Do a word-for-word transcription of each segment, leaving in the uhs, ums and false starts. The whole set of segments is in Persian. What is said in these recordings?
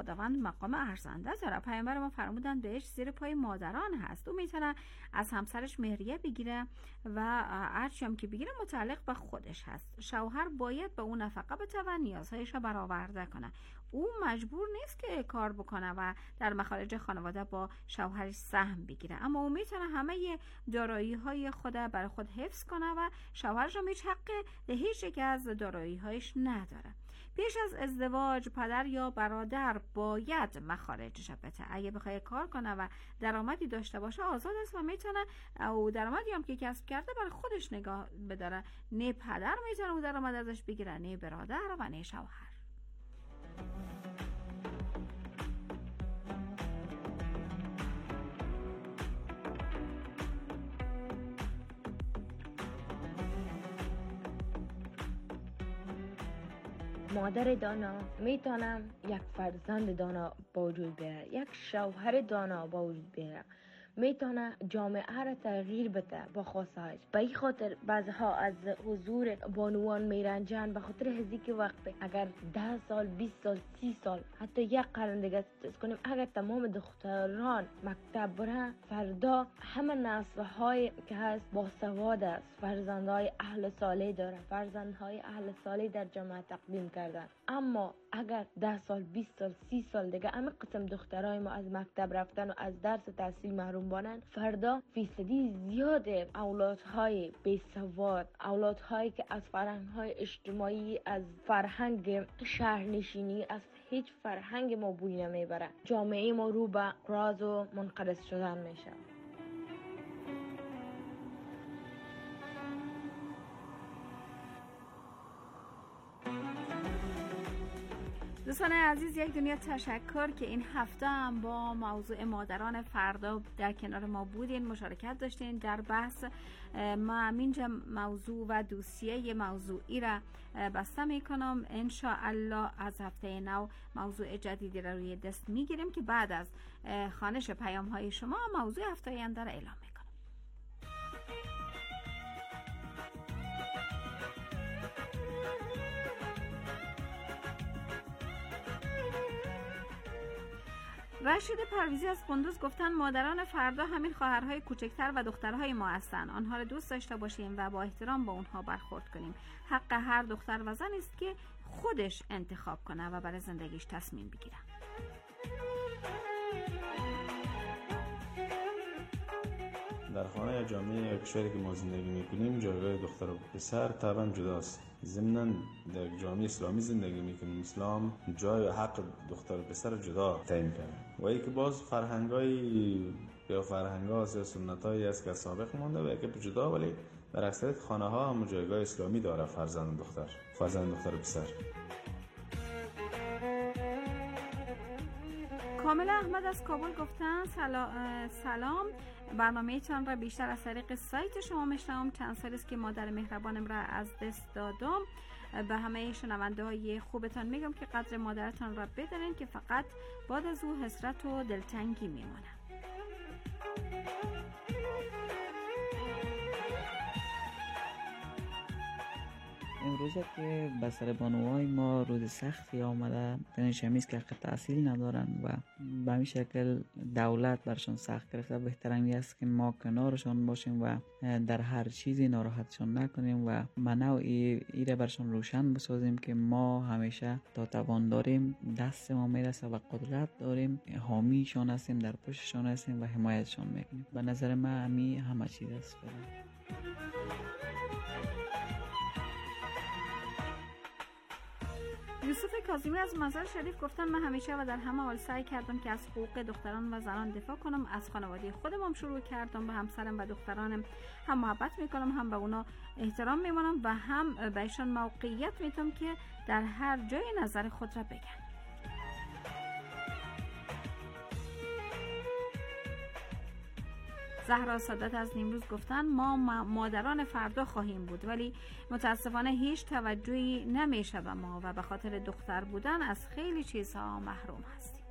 خداوند مقام ارزنده داره. پیامبر ما فرمودن بهش زیر پای مادران هست. او میتونه از همسرش مهریه بگیره و هرچی هم که بگیره متعلق به خودش هست. شوهر باید به اون نفقه بده و نیازهایش رو برآورده کنه. او مجبور نیست که کار بکنه و در مخارج خانواده با شوهرش سهم بگیره، اما او میتونه همه دارایی های خود برای خود حفظ کنه و شوهرش هم هیچ حق به هیچ یک از دارایی هایش نداره. پیش از ازدواج پدر یا برادر باید مخارجش بده. اگه بخواد کار کنه و درآمدی داشته باشه آزاد است و میتونه او درآمدی هم که کسب کرده برای خودش نگاه بداره. نه پدر میتونه او درآمد ازش بگیره، نه برادر و نه شوهر. مادر دانا میتونم یک فرزند دانا با وجود بیاره، یک شوهر دانا با وجود بیاره، میتونه جامعه را تغییر بده با خواستهایش. به این خاطر بعضها از حضور بانوان میرنجن به خاطر هزی که وقت اگر ده سال بیست سال سی سال حتی یک قرن دیگه تست کنیم، اگر تمام دختران مکتب برن فردا همه نسل‌های که هست با سواد است، فرزندهای اهل صالح داره، فرزندهای اهل صالح در جامعه تقدیم کردن. اما اگر ده سال بیست سال سی سال دیگه همه قسم دخترای ما از مکتب رفتن و از درس تحصیل محروم بانن، فردا فیصدی زیاد اولادهای بی سواد، اولادهایی که از فرهنگ‌های اجتماعی، از فرهنگ شهرنشینی، از هیچ فرهنگ ما بوی نمیبره. جامعه ما رو به راز و منقرض شدن میشه. دوستان عزیز، یک دنیا تشکر که این هفته هم با موضوع مادران فردا در کنار ما بودین، مشارکت داشتین در بحث. ما اینجا موضوع و دوسیه موضوعی را بسته میکنم. انشاءالله از هفته نو موضوع جدیدی را روی دست میگیریم که بعد از خوانش پیام های شما موضوع هفته آینده را اعلام میکنم. رشید پرویزی از قندوز گفتن مادران فردا همین خواهرهای کوچکتر و دخترهای ما هستند. آنها را دوست داشته باشیم و با احترام با اونها برخورد کنیم. حق هر دختر و زن است که خودش انتخاب کنه و برای زندگیش تصمیم بگیره. در خانه جامعه کشوری که ما زندگی میکنیم جایگاه دختر و پسر طبعا جداست. ضمناً در جامعه اسلامی زندگی میکنیم. اسلام جای و حق دختر و پسر جدا تعیین کرده و ای که باز فرهنگای یا فرهنگ‌ها یا سنتایی است که سابق مونده و که جدا، ولی در اکثریت خانه ها هم جایگاه اسلامی داره فرزند دختر فرزند دختر و پسر. کامل احمد از کابل گفتن سلام, سلام. برنامه تان را بیشتر از طریق سایت شما میشنوم. چند سال است که مادر مهربانم را از دست دادم. به همه شنونده های خوبتان میگم که قدر مادرتان را بدانید که فقط بعد از او حسرت و دلتنگی میمانه. امروز که به سر بانوهای ما روز سختی آمده، دانش‌آموز که حق تحصیل ندارن و به همین شکل دولت برشان سخت گرفته. بهترین است که ما کنارشان باشیم و در هر چیزی ناراحتشان نکنیم و منو ایره برشان روشن بسازیم که ما همیشه تا توان داریم دست ما میرسه و قدرت داریم، حامیشان هستیم، در پشتشان هستیم و حمایتشان میکنیم. به نظر من همین همه چیز است. یوسف کاظمی از مزار شریف گفتن من همیشه و در همه حال سعی کردم که از حقوق دختران و زنان دفاع کنم. از خانواده خودم هم شروع کردم. به همسرم و دخترانم هم محبت میکنم، هم به اونا احترام میمانم و هم بهشان موقعیت میدم که در هر جای نظر خود را بگن. زهرا سادات از نیمروز گفتن ما مادران فردا خواهیم بود، ولی متاسفانه هیچ توجهی نمیشه به ما و به خاطر دختر بودن از خیلی چیزها محروم هستیم.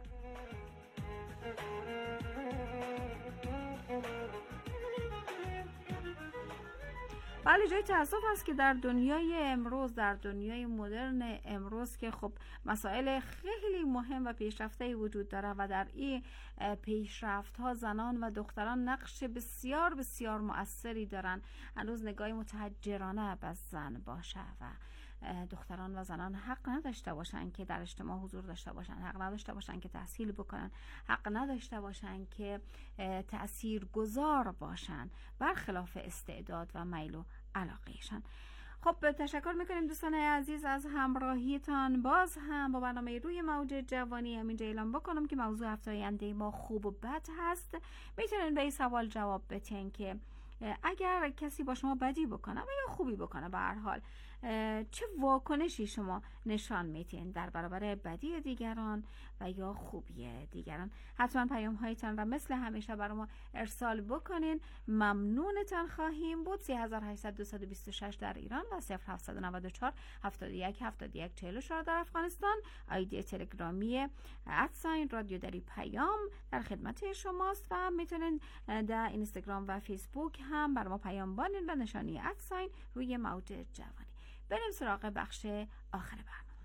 بله، جای تأسف است که در دنیای امروز، در دنیای مدرن امروز که خب مسائل خیلی مهم و پیشرفته وجود داره و در این پیشرفت ها زنان و دختران نقش بسیار بسیار مؤثری دارن، هنوز نگاه متحجرانه به زن باشه و دختران و زنان حق نداشته باشن که در اجتماع حضور داشته باشن، حق نداشته باشن که تحصیل بکنن، حق نداشته باشن که تأثیر گذار باشن برخلاف استعداد و میل و علاقهشان. خب تشکر میکنیم دوستان عزیز از همراهیتان. باز هم با برنامه روی موج جوانی همینجا اعلام بکنم که موضوع هفته آینده ما خوب و بد هست. میتونین به این سوال جواب بدین که اگر کسی با شما بدی بکنه و یا خوبی بکنه، به هر حال چه واکنشی شما نشان میتین در برابر بدی دیگران و یا خوبی دیگران؟ حتما پیام هایتان را مثل همیشه برای ما ارسال بکنین. ممنونتان خواهیم بود. سه هزار و هشتصد و بیست و شش در ایران و صفر هفتصد و نود و چهار هفتاد و یک هفتاد و یک چهل و چهار در افغانستان. آیدی تلگرامی ادساین رادیو دری پیام در خدمت شماست و میتونین در اینستاگرام و فیسبوک هم برای ما پیام بانین و نشانی ادساین روی موج جوانی. بریم سراغ بخش آخر برنامه.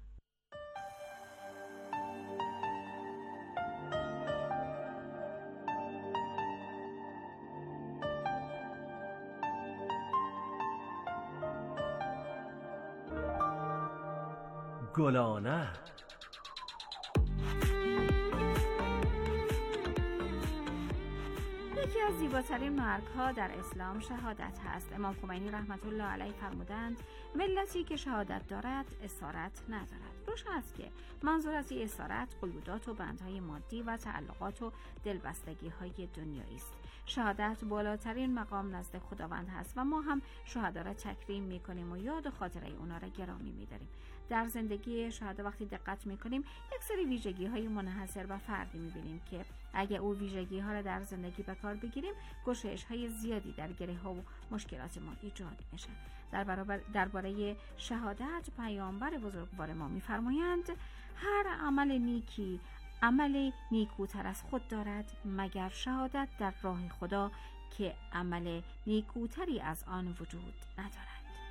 گلانه یکی از زیباترین مرگ‌ها در اسلام شهادت هست. امام خمینی رحمت الله علیه فرمودند ملتی که شهادت دارد اسارت ندارد. روشن است که منظور از این اسارت قیودات و بندهای مادی و تعلقات و دلبستگی‌های دنیایی است. شهادت بالاترین مقام نزد خداوند هست و ما هم شهدا را تکریم می‌کنیم و یاد و خاطره اونا را گرامی می‌داریم. در زندگی شهدا وقتی دقت می‌کنیم یک سری ویژگی‌های منحصر به فردی می‌بینیم که اگه او ویژگی‌ها را در زندگی به کار بگیریم گشایش‌های زیادی در گره‌ها و مشکلات ما ایجاد میشه. در برابر درباره شهادت پیامبر بزرگوار ما می‌فرمایند هر عمل نیکی عمل نیکوتر از خود دارد مگر شهادت در راه خدا که عمل نیکوتری از آن وجود ندارد.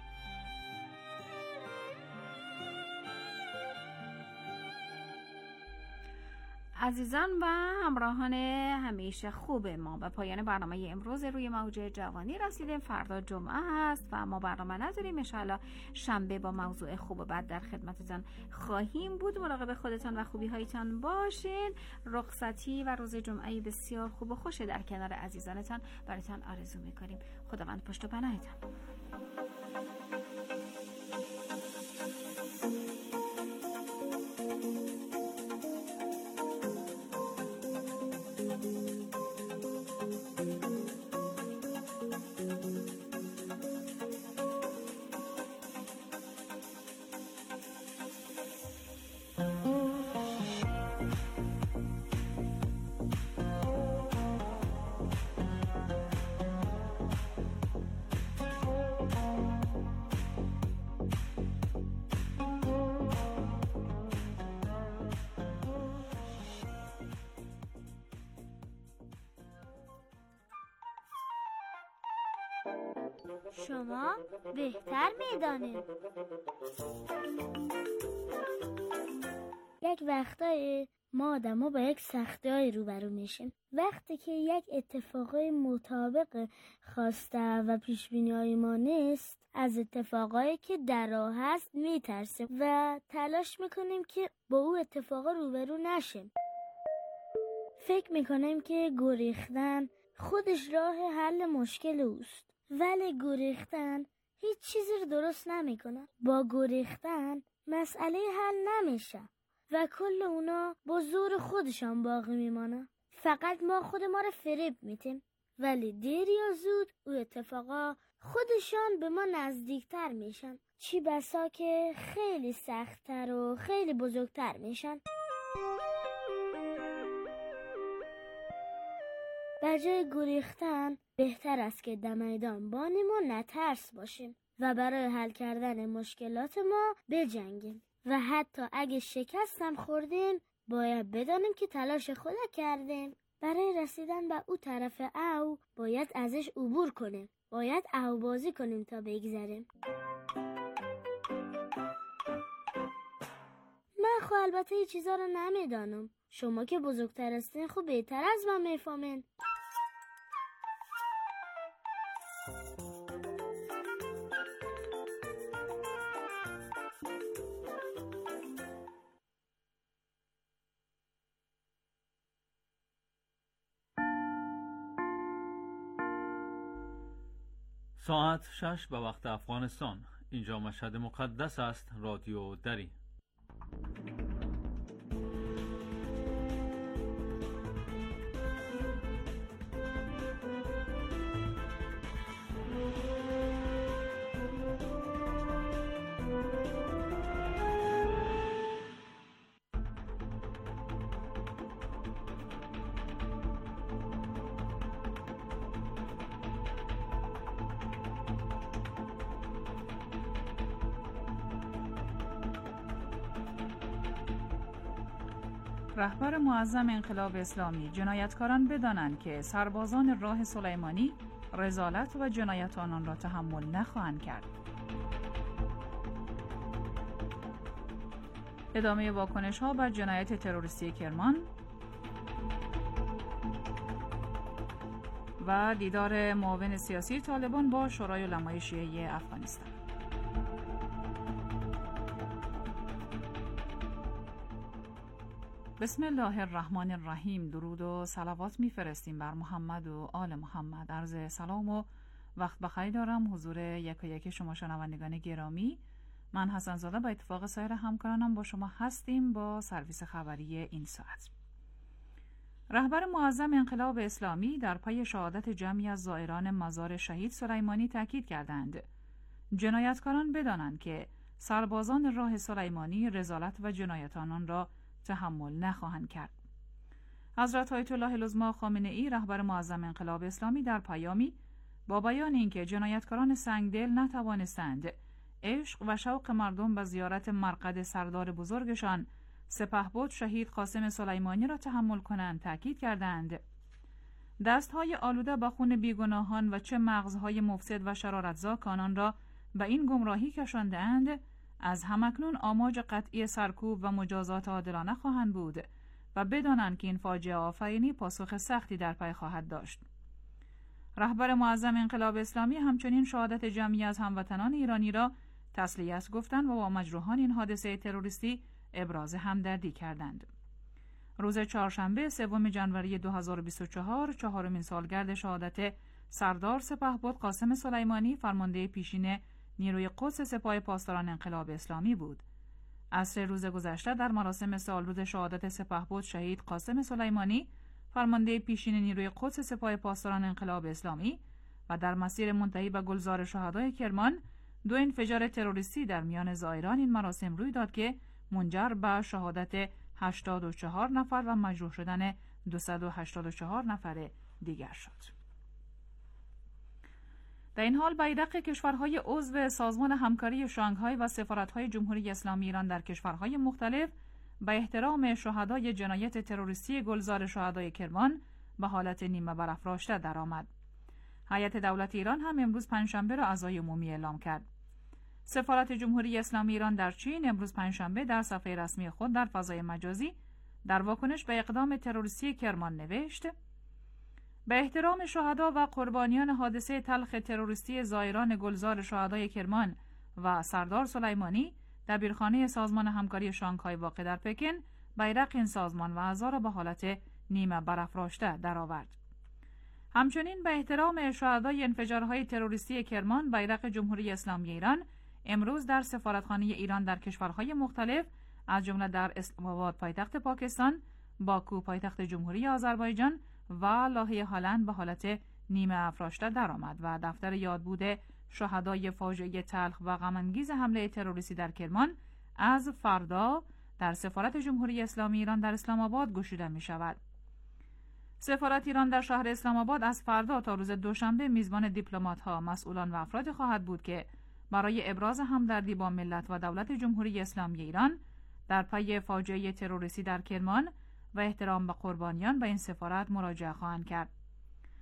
عزیزان و همراهان همیشه خوب ما، به پایان برنامه امروز روی موج جوانی رسیدیم. فردا جمعه هست و ما برنامه نداریم. انشاءالله شنبه با موضوع خوب و بد در خدمتتان خواهیم بود. مراقب خودتان و خوبی هایتان باشین. رخصتی و روز جمعه بسیار خوب و خوش در کنار عزیزانتان برایتان آرزو میکنیم. خداوند پشت و پناهتان. شما بهتر میدانید. یک وقتایی ما آدم‌ها با یک سختی‌های روبرو میشیم. وقتی که یک اتفاقای مطابق خواسته و پیش‌بینی‌های ما نیست، از اتفاقایی که در راه هست میترسیم و تلاش میکنیم که با او اتفاقا روبرو نشیم. فکر میکنیم که گریختن خودش راه حل مشکل اوست، ولی گریختن هیچ چیزی رو درست نمیکنه. با گریختن مسئله حل نمیشه و کل اونا با زور خودشان باقی میمانه. فقط ما خود ما رو فریب میتیم، ولی دیر یا زود او اتفاقا خودشان به ما نزدیکتر میشن، چی بسا که خیلی سختتر و خیلی بزرگتر میشن. به جای گریختن بهتر است که در میدان بانیم و نترس باشیم و برای حل کردن مشکلات ما بجنگیم و حتی اگه شکستم خوردیم باید بدانیم که تلاش خود کردیم. برای رسیدن به او طرف او باید ازش عبور کنیم باید اهوازی کنیم تا بگذره. من خب البته این چیزا رو نمیدانم. شما که بزرگتر هستین خب بهتر از من میفهمین. ساعت شش به وقت افغانستان. اینجا مشهد مقدس است. رادیو دری. رهبر معظم انقلاب اسلامی جنایتکاران بدانند که سربازان راه سلیمانی رذالت و جنایت آنان را تحمل نخواهند کرد. ادامه واکنش ها بر جنایت تروریستی کرمان و دیدار معاون سیاسی طالبان با شورای علمای شیعه افغانستان. بسم الله الرحمن الرحیم. درود و صلوات میفرستیم بر محمد و آل محمد. عرض سلام و وقت بخیر دارم حضور یک و یک شما شنوندگان گرامی. من حسن زاده با اتفاق سایر همکارانم با شما هستیم با سرویس خبری این ساعت. رهبر معظم انقلاب اسلامی در پی شهادت جمعی از زائران مزار شهید سلیمانی تاکید کردند جنایتکاران بدانند که سربازان راه سلیمانی رذالت و جنایت آنان را تحمل نخواهند کرد. حضرت آیت الله العظمی خامنه ای رهبر معظم انقلاب اسلامی در پیامی با بیان اینکه جنایتکاران سنگدل نتوانستند عشق و شوق مردم به زیارت مرقد سردار بزرگشان سپهبد شهید قاسم سلیمانی را تحمل کنند تاکید کردند دستهای آلوده به خون بیگناهان و چه مغزهای مفسد و شرارتزا آنان را به این گمراهی کشانده‌اند از همکنون آماج قطعی سرکوب و مجازات عادلانه خواهند بود و بدانند که این فاجعه آفرینی پاسخ سختی در پی خواهد داشت. رهبر معظم انقلاب اسلامی همچنین شهادت جمعی از هموطنان ایرانی را تسلیت گفتند و با مجروحان این حادثه تروریستی ابراز همدردی کردند. روز چهارشنبه سوم ژانویه دو هزار و بیست و چهار چهارمین سالگرد شهادت سردار سپهبد قاسم سلیمانی فرمانده پیشین نیروی قدس سپاه پاسداران انقلاب اسلامی بود. عصر روز گذشته در مراسم سالروز شهادت سپهبد شهید قاسم سلیمانی فرمانده پیشین نیروی قدس سپاه پاسداران انقلاب اسلامی و در مسیر منتهی به گلزار شهدای کرمان دو انفجار تروریستی در میان زائران این مراسم روی داد که منجر به شهادت هشتاد و چهار نفر و مجروح شدن دویست و هشتاد و چهار نفر دیگر شد. در این حال بیرق کشورهای عضو سازمان همکاری شانگهای و سفارت‌های جمهوری اسلامی ایران در کشورهای مختلف به احترام شهدای جنایت تروریستی گلزار شهدای کرمان به حالت نیمه برافراشته درآمد. هیئت دولت ایران هم امروز پنجشنبه را عزای عمومی اعلام کرد. سفارت جمهوری اسلامی ایران در چین امروز پنجشنبه در صفحه رسمی خود در فضای مجازی در واکنش به اقدام تروریستی کرمان نوشت: به احترام شهدا و قربانیان حادثه تلخ تروریستی زائران گلزار شهدای کرمان و سردار سلیمانی دبیرخانه سازمان همکاری شانگهای واقع در پکن بیرق این سازمان و اعضا را به حالت نیمه برافراشته درآورد. همچنین به احترام شهدای انفجارهای تروریستی کرمان بیرق جمهوری اسلامی ایران امروز در سفارتخانه ایران در کشورهای مختلف از جمله در اسلام آباد پایتخت پاکستان، باکو پایتخت جمهوری آذربایجان و لاهه هلند به حالت نیمه افراشته درآمد و دفتر یادبود شهدای فاجعه تلخ و غم‌انگیز حمله تروریستی در کرمان از فردا در سفارت جمهوری اسلامی ایران در اسلام آباد گشوده می شود. سفارت ایران در شهر اسلام آباد از فردا تا روز دوشنبه میزبان دیپلمات‌ها، مسئولان و افراد خواهد بود که برای ابراز همدردی با ملت و دولت جمهوری اسلامی ایران در پی فاجعه تروریستی در کرمان و احترام به قربانیان به این سفارت مراجعه خواهند کرد.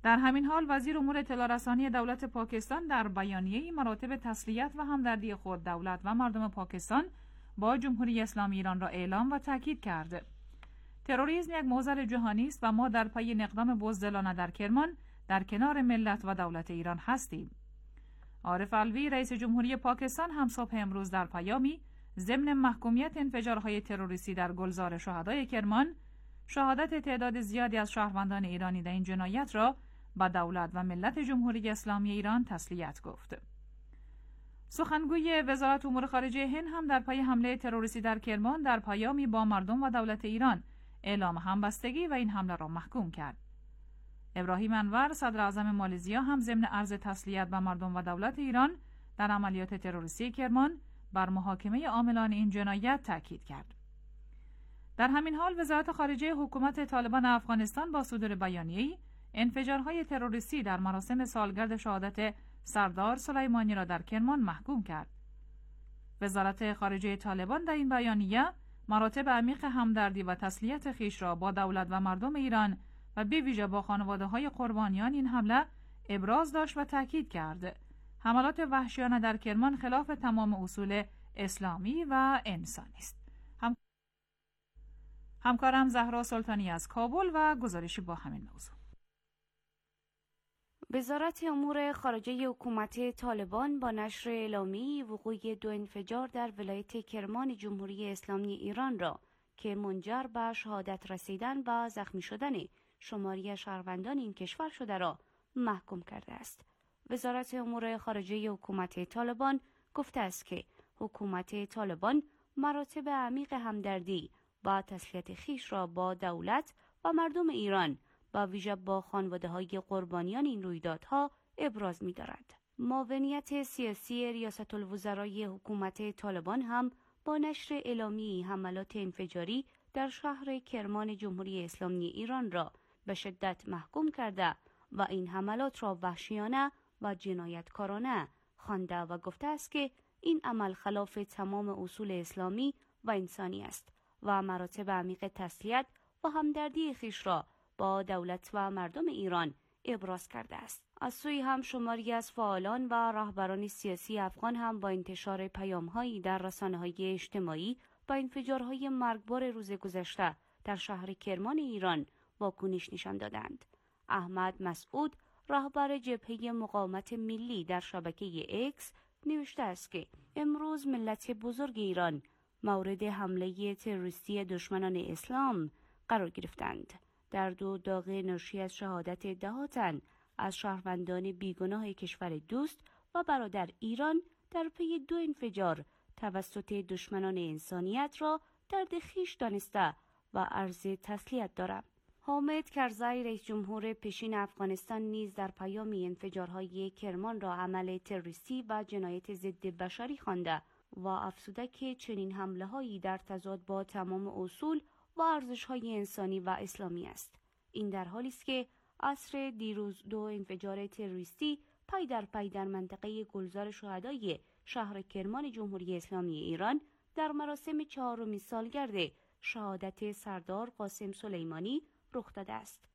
در همین حال وزیر امور اطلاع رسانی دولت پاکستان در بیانیه‌ای مراتب تسلیت و همدردی خود دولت و مردم پاکستان با جمهوری اسلامی ایران را اعلام و تاکید کرد. تروریسم یک معضل جهانی است و ما در پی اقدام بزدلانه در کرمان در کنار ملت و دولت ایران هستیم. عارف علوی رئیس جمهوری پاکستان هم صبح امروز در پیامی ضمن محکومیت انفجارهای تروریستی در گلزار شهدای کرمان شهادت تعداد زیادی از شهروندان ایرانی در این جنایت را با دولت و ملت جمهوری اسلامی ایران تسلیت گفت. سخنگوی وزارت امور خارجه هند هم در پی حمله تروریستی در کرمان در پیامی با مردم و دولت ایران اعلام همبستگی و این حمله را محکوم کرد. ابراهیم انور صدر اعظم مالزیا هم ضمن عرض تسلیت به مردم و دولت ایران در عملیات تروریستی کرمان بر محاکمه عاملان این جنایت تاکید کرد. در همین حال وزارت خارجه حکومت طالبان افغانستان با صدور بیانیه‌ای انفجارهای تروریستی در مراسم سالگرد شهادت سردار سلیمانی را در کرمان محکوم کرد. وزارت خارجه طالبان در این بیانیه مراتب عمیق همدردی و تسلیت خویش را با دولت و مردم ایران و به ویژه با خانواده‌های قربانیان این حمله ابراز داشت و تاکید کرد حملات وحشیانه در کرمان خلاف تمام اصول اسلامی و انسانی است. هم... همکارم زهرا سلطانی از کابل و گزارشی با همین موضوع. وزارت امور خارجه حکومت طالبان با نشر اعلامی وقوع دو انفجار در ولایت کرمان جمهوری اسلامی ایران را که منجر به شهادت رسیدن و زخمی شدن شماری شهروندان این کشور شده را محکوم کرده است. وزارت امور خارجه حکومت طالبان گفته است که حکومت طالبان مراتب عمیق همدردی و تسلیت خویش را با دولت و مردم ایران با ویژه با خانواده‌های قربانیان این رویدادها ابراز می‌دارد. معاونیت سیاسی ریاست الوزرای حکومت طالبان هم با نشر اعلامی حملات انفجاری در شهر کرمان جمهوری اسلامی ایران را به شدت محکوم کرده و این حملات را وحشیانه و جنایتکارانه خوانده و گفته است که این عمل خلاف تمام اصول اسلامی و انسانی است و مراتب عمیق تسلیت و همدردی خویش را با دولت و مردم ایران ابراز کرده است. از سوی هم شماری از فعالان و رهبران سیاسی افغان هم با انتشار پیام‌هایی در رسانه‌های اجتماعی با انفجارهای مرگبار روز گذشته در شهر کرمان ایران واکنش نشان دادند. احمد مسعود رهبر جبهه مقاومت ملی در شبکه اکس نوشته است که امروز ملت بزرگ ایران مورد حمله تروریستی دشمنان اسلام قرار گرفتند. در دو داغ ناشی از شهادت ده تن از شهروندان بیگناه کشور دوست و برادر ایران در پی دو انفجار توسط دشمنان انسانیت را درد خویش دانسته و عرض تسلیت دارم. حامد کرزی رئیس جمهور پیشین افغانستان نیز در پیامی انفجارهای کرمان را عمل تروریستی و جنایت ضد بشری خوانده و افزوده که چنین حمله‌هایی در تضاد با تمام اصول و ارزش‌های انسانی و اسلامی است. این در حالی است که عصر دیروز دو انفجار تروریستی پی در پی در منطقه گلزار شهدای شهر کرمان جمهوری اسلامی ایران در مراسم چهارمین سالگرد شهادت سردار قاسم سلیمانی رخ داده است.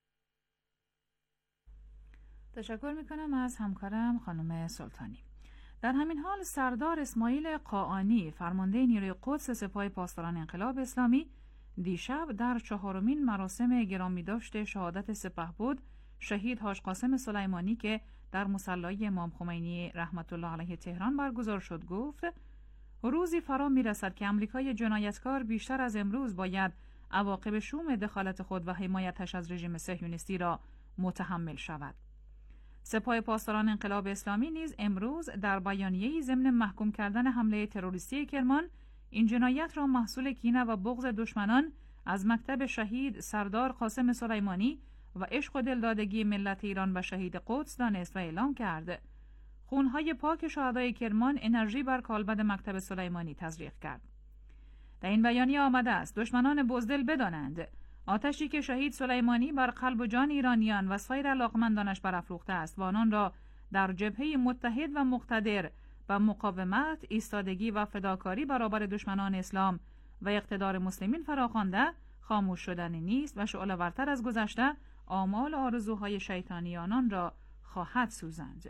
تشکر میکنم از همکارم خانم سلطانی. در همین حال سردار اسماعیل قاآنی فرمانده نیروی قدس سپاه پاسداران انقلاب اسلامی دیشب در چهارمین مراسم گرامی داشت شهادت سپهبد شهید حاج قاسم سلیمانی که در مصلی امام خمینی رحمت الله علیه تهران برگزار شد گفت روزی فرا میرسد که امریکای جنایتکار بیشتر از امروز باید عواقب شوم دخالت خود و حمایتش از رژیم صهیونیستی را متحمل شود. سپاه پاسداران انقلاب اسلامی نیز امروز در بیانیه‌ای ضمن محکوم کردن حمله تروریستی کرمان این جنایت را محصول کینه و بغض دشمنان از مکتب شهید سردار قاسم سلیمانی و عشق و دلدادگی ملت ایران به شهید قدس دانست و اعلام کرد. خونهای پاک شهدای کرمان انرژی بر کالبد مکتب سلیمانی تزریق کرد. در این بیانیه آمده است دشمنان بزدل بدانند آتشی که شهید سلیمانی بر قلب و جان ایرانیان و سایر علاقمندانش برافروخته است و آنان را در جبهه متحد و مقتدر و مقاومت، ایستادگی و فداکاری برابر دشمنان اسلام و اقتدار مسلمین فراخوانده خاموش شدنی نیست و شعله ورتر از گذشته آمال و آرزوهای شیطانی آنان را خواهد سوزاند.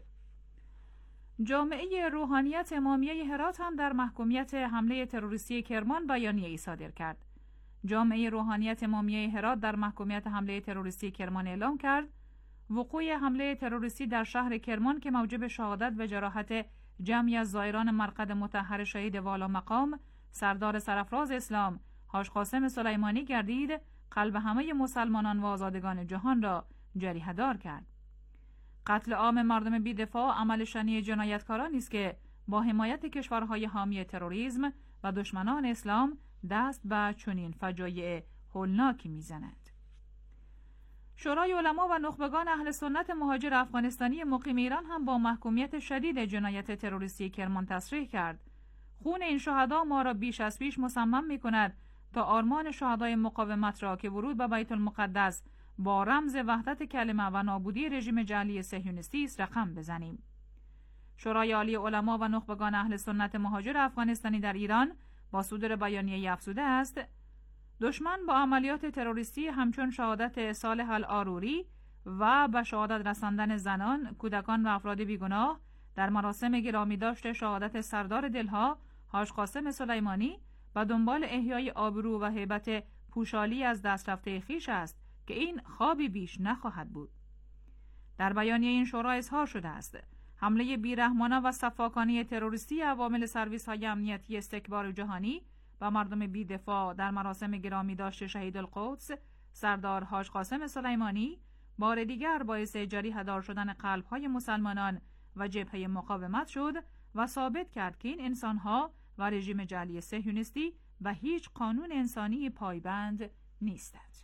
جامعه روحانیت امامیه هرات هم در محکومیت حمله تروریستی کرمان بیانیه‌ای صادر کرد. جامعه روحانیت امامیه هرات در محکومیت حمله تروریستی کرمان اعلام کرد وقوع حمله تروریستی در شهر کرمان که موجب شهادت و جراحت جمعی از زائران مرقد مطهر شهید والا مقام سردار سرفراز اسلام حاج قاسم سلیمانی گردید، قلب همه مسلمانان و آزادگان جهان را جریحه‌دار کرد. قتل عام مردم بی‌دفاع عمل شنیع جنایتکارانی است که با حمایت کشورهای حامی تروریسم و دشمنان اسلام دست به چنین فجایع هولناکی می‌زنند. شورای علما و نخبگان اهل سنت مهاجر افغانستانی مقیم ایران هم با محکومیت شدید جنایت تروریستی کرمان تصریح کرد: خون این شهدا ما را بیش از پیش مصمم می‌کند تا آرمان شهدای مقاومت را که ورود به بیت المقدس با رمز وحدت کلمه و نابودی رژیم جعلی صهیونیستی است رقم بزنیم. شورای عالی علما و نخبگان اهل سنت مهاجر افغانستانی در ایران با صدور بیانیه افزوده است: دشمن با عملیات تروریستی همچون شهادت صالح الآروری و به شهادت رساندن زنان، کودکان و افراد بیگناه در مراسم گرامی داشته شهادت سردار دلها حاج قاسم سلیمانی و دنبال احیای آبرو و هیبت پوشالی از دست رفته خویش است که این خوابی بیش نخواهد بود. در بیانیه این شورا اظهار شده است حمله بیرحمانه و صفاکانه تروریستی عوامل سرویس های امنیتی استکبار جهانی و مردم بی‌دفاع در مراسم گرامی داشته شهید القدس سردار حاج قاسم سلیمانی بار دیگر باعث جریحه‌دار شدن قلب‌های مسلمانان و جبهه مقاومت شد و ثابت کرد که این انسان‌ها و رژیم جعلی صهیونیستی به هیچ قانون انسانی پایبند نیستند.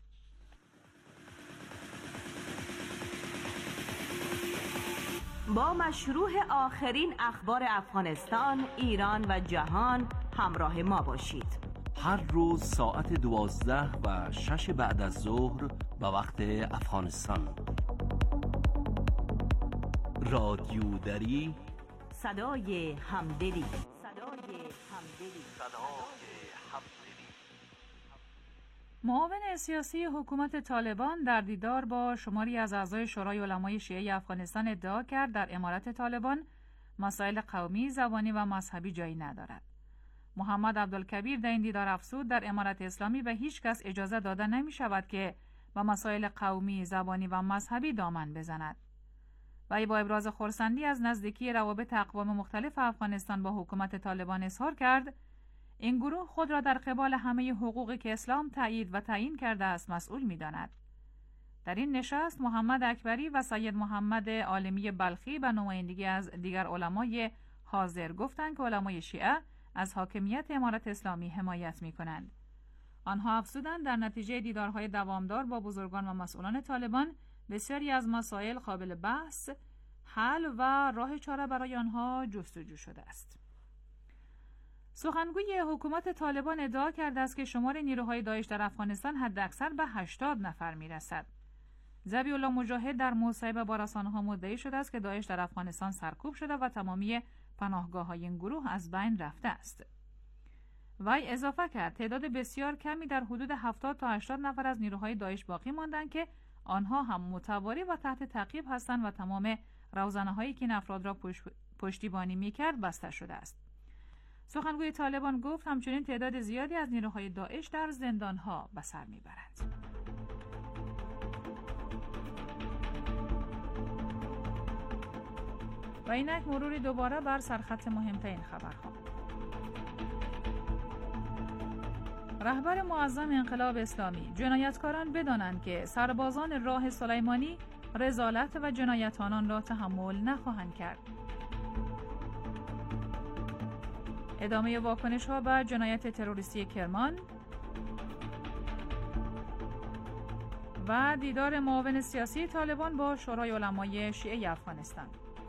با مشروع آخرین اخبار افغانستان، ایران و جهان همراه ما باشید. هر روز ساعت دوازده و شش بعد از ظهر به وقت افغانستان. رادیو دری صدای همدلی. صدای همدلی. صدای همدلی. معاون سیاسی حکومت طالبان در دیدار با شماری از اعضای شورای علمای شیعه افغانستان ادعا کرد در امارت طالبان مسائل قومی، زبانی و مذهبی جایی ندارد. محمد عبدالکبیر در این دیدار افزود در امارت اسلامی به هیچ کس اجازه داده نمی شود که با مسائل قومی، زبانی و مذهبی دامن بزند. و با ابراز خرسندی از نزدیکی روابط اقوام مختلف افغانستان با حکومت طالبان اظهار کرد این گروه خود را در قبال همه حقوقی که اسلام تایید و تعیین کرده است مسئول می‌داند. در این نشست محمد اکبری و سید محمد عالمی بلخی به نمایندگی از دیگر علمای حاضر گفتند که علمای شیعه از حاکمیت امارت اسلامی حمایت می‌کنند. آنها افزودند در نتیجه دیدارهای دوامدار با بزرگان و مسئولان طالبان بسیاری از مسائل قابل بحث، حل و راه چاره برای آنها جستجو شده است. سخنگوی حکومت طالبان ادعا کرده است که شمار نیروهای داعش در افغانستان حداکثر به هشتاد نفر میرسد. ذبیح الله مجاهد در مصاحبه با رسانه‌ها مدعی شده است که داعش در افغانستان سرکوب شده و تمامی پناهگاه‌های این گروه از بین رفته است. وی اضافه کرد تعداد بسیار کمی در حدود هفتاد تا هشتاد نفر از نیروهای داعش باقی ماندند که آنها هم متواری و تحت تعقیب هستند و تمام روزنه‌هایی که این افراد را پشتیبانی می‌کرد بسته شده است. سخنگوی طالبان گفت همچنین تعداد زیادی از نیروهای داعش در زندان‌ها به سر می‌برند. و اینک مروری دوباره بر سرخط مهمترین خبرها. رهبر معظم انقلاب اسلامی: جنایتکاران بدانند که سربازان راه سلیمانی رذالت و جنایت آنان را تحمل نخواهند کرد. ادامه واکنش‌ها به جنایت تروریستی کرمان و دیدار معاون سیاسی طالبان با شورای علمای شیعه افغانستان.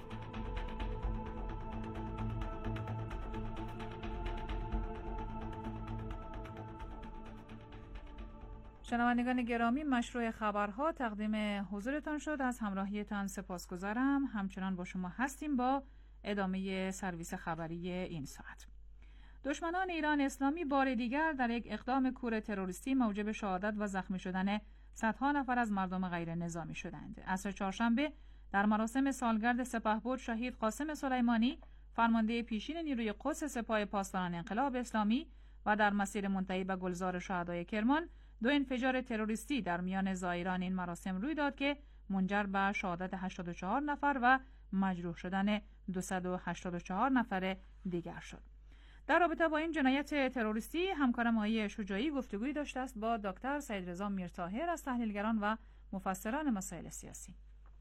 شنوندگان گرامی، مشروع خبرها تقدیم حضورتان شد. از همراهیتان سپاسگزارم. همچنان با شما هستیم با ادامه سرویس خبری این ساعت. دشمنان ایران اسلامی بار دیگر در یک اقدام کور تروریستی موجب شهادت و زخمی شدن صدها نفر از مردم غیر نظامی شدند. عصر چهارشنبه در مراسم سالگرد سپهبد شهید قاسم سلیمانی، فرمانده پیشین نیروی قدس سپاه پاسداران انقلاب اسلامی، و در مسیر منتهی به گلزار شهدای کرمان، دو انفجار تروریستی در میان زائران این مراسم روی داد که منجر به شهادت هشتاد و چهار نفر و مجروح شدن دویست و هشتاد و چهار نفر دیگر شد. در رابطه با این جنایت تروریستی همکارم آقای شجاعی گفتگویی داشته است با دکتر سید رضا میرطاهر از تحلیلگران و مفسران مسائل سیاسی.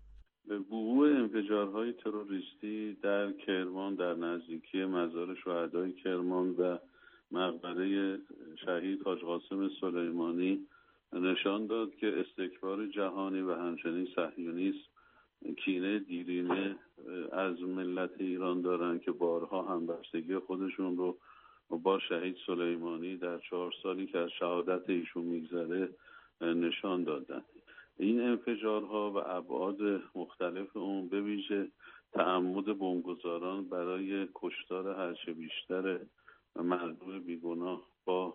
وقوع انفجارهای تروریستی در کرمان در نزدیکی مزار شهدای کرمان و مقبره شهید حاج قاسم سلیمانی نشان داد که استکبار جهانی و همچنین صهیونیسم کینه دیرینه از ملت ایران دارن که بارها همبستگی خودشون رو با شهید سلیمانی در چهار سالی که از شهادت ایشون میگذره نشان دادن. این انفجارها و ابعاد مختلف اون به ویژه تعمد بمبگذاران برای کشتار هرچه بیشتر مردم بیگناه با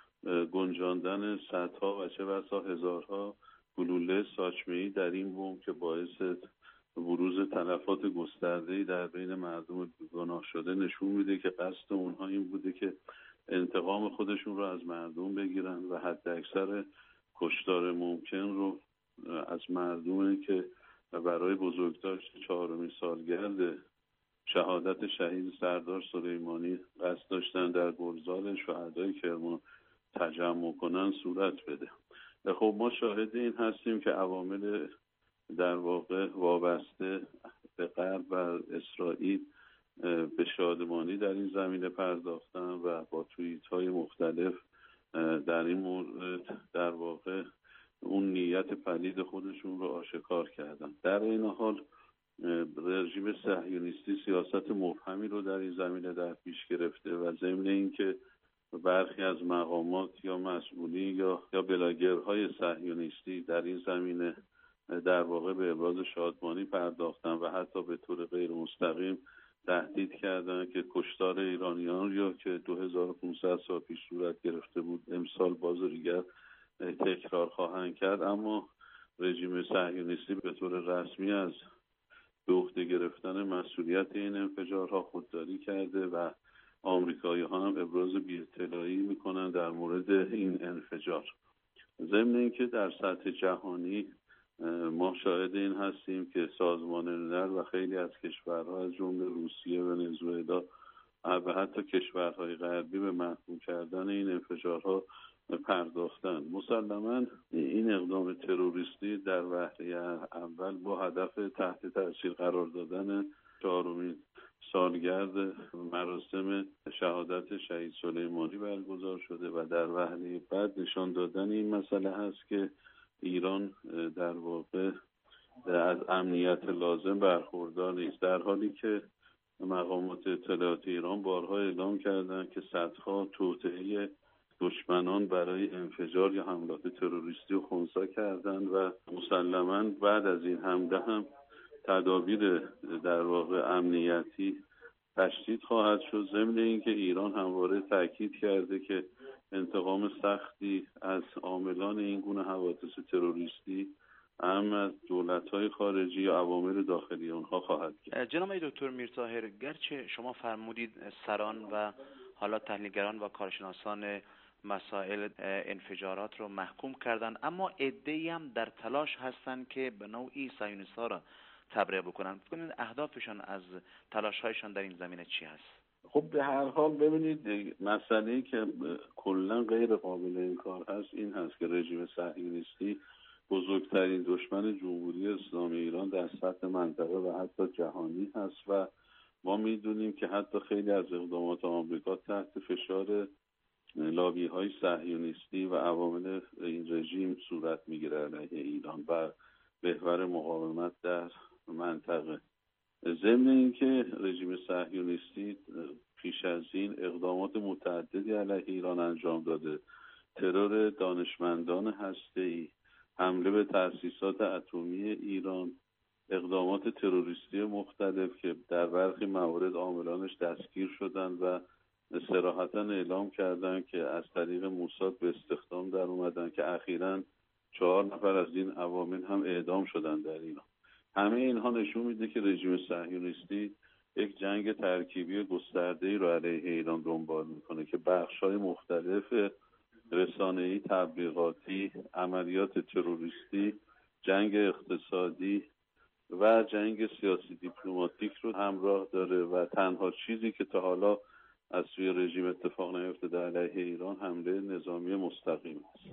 گنجاندن صدها و چه بسا هزارها گلوله ساچمه‌ای در این بمب که باعث بروز تلفات گسترده‌ای در بین مردم بیگناه شده نشون میده که قصد اونها این بوده که انتقام خودشون رو از مردم بگیرن و حد اکثر کشتار ممکن رو از مردمی که برای بزرگداشت چهارمین سالگرد شهادت شهید سردار سلیمانی قصد داشتن در گلزار شهدای کرمان تجمع کنن صورت بده. خب ما شاهد این هستیم که عوامل در واقع وابسته به غرب و اسرائیل به شادمانی در این زمینه پرداختن و با توییت های مختلف در این مورد در واقع اون نیت پلید خودشون رو آشکار کردن. در این حال رژیم صهیونیستی سیاست مبهمی رو در این زمینه در پیش گرفته و ضمن اینکه برخی از مقامات یا مسئولین یا یا بلاگرهای صهیونیستی در این زمینه در واقع به ابراز شادمانی پرداختن و حتی به طور غیر مستقیم تهدید کردن که کشتار ایرانیان یا که دو هزار و پانصد سال پیش صورت گرفته بود امسال باز و دیگر تکرار خواهند کرد. اما رژیم صهیونیستی به طور رسمی از به عهده گرفتن مسئولیت این انفجارها خودداری کرده و آمریکایی ها هم ابراز بی‌اطلاعی میکنن در مورد این انفجار. ضمن اینکه در سطح جهانی ما شاهد این هستیم که سازمان ملل و خیلی از کشورها از جمله روسیه و ونزوئلا و حتی کشورهای غربی به محکوم کردن این انفجارها پرداختن. مسلماً این اقدام تروریستی در وهله اول با هدف تحت تاثیر قرار دادن چهارمین سالگرد مراسم شهادت شهید سلیمانی برگزار شده و در وهله بعد نشان دادن این مسئله هست که ایران در واقع از امنیت لازم برخوردار نیست، در حالی که مقامات اطلاعاتی ایران بارها اعلام کردند که صدها توطئه دشمنان برای انفجار یا حملات تروریستی رو خنثی کردند و مسلماً بعد از این حمله هم تدابیر در واقع امنیتی تشدید خواهد شد. ضمن اینکه ایران همواره تاکید کرده که انتقام سختی از عاملان این گونه حوادث تروریستی هم از دولت‌های خارجی یا عوامل داخلی اونها خواهد کرد. جناب دکتر میرطاهر، گرچه شما فرمودید سران و حالا تحلیلگران و کارشناسان مسائل انفجارات رو محکوم کردن، اما عده‌ای هم در تلاش هستند که به نوعی صهیونیست‌ها را تبرئه بکنن. ببینید اهدافشان از تلاش‌هایشان در این زمینه چی هست؟ خب به هر حال ببینید مسئله‌ای که کلا غیر قابل انکار هست این هست که رژیم صهیونیستی بزرگترین دشمن جمهوری اسلامی ایران در سطح منطقه و حتی جهانی هست و ما میدونیم که حتی خیلی از اقدامات آمریکا تحت فشار لابی های صهیونیستی و عوامل این رژیم صورت میگیره علیه ایران و محور مقاومت در منطقه. ضمن اینکه رژیم صهیونیستی پیش از این اقدامات متعددی علیه ایران انجام داده، ترور دانشمندان هسته‌ای، حمله به تأسیسات اتمی ایران، اقدامات تروریستی مختلف که در برخی موارد عاملانش دستگیر شدند و صراحتا اعلام کردن که از طریق موساد به استخدام در اومدن که اخیراً چهار نفر از این عوامل هم اعدام شدن در ایران. همه اینها نشون میده که رژیم صهیونیستی یک جنگ ترکیبی گسترده‌ای رو علیه ایران دنبال میکنه که بخش‌های مختلف رسانه‌ای، تبلیغاتی، عملیات تروریستی، جنگ اقتصادی و جنگ سیاسی دیپلماتیک رو همراه داره و تنها چیزی که تا حالا از سوی رژیم اتفاق نیفتاده علیه ایران حمله نظامی مستقیم است.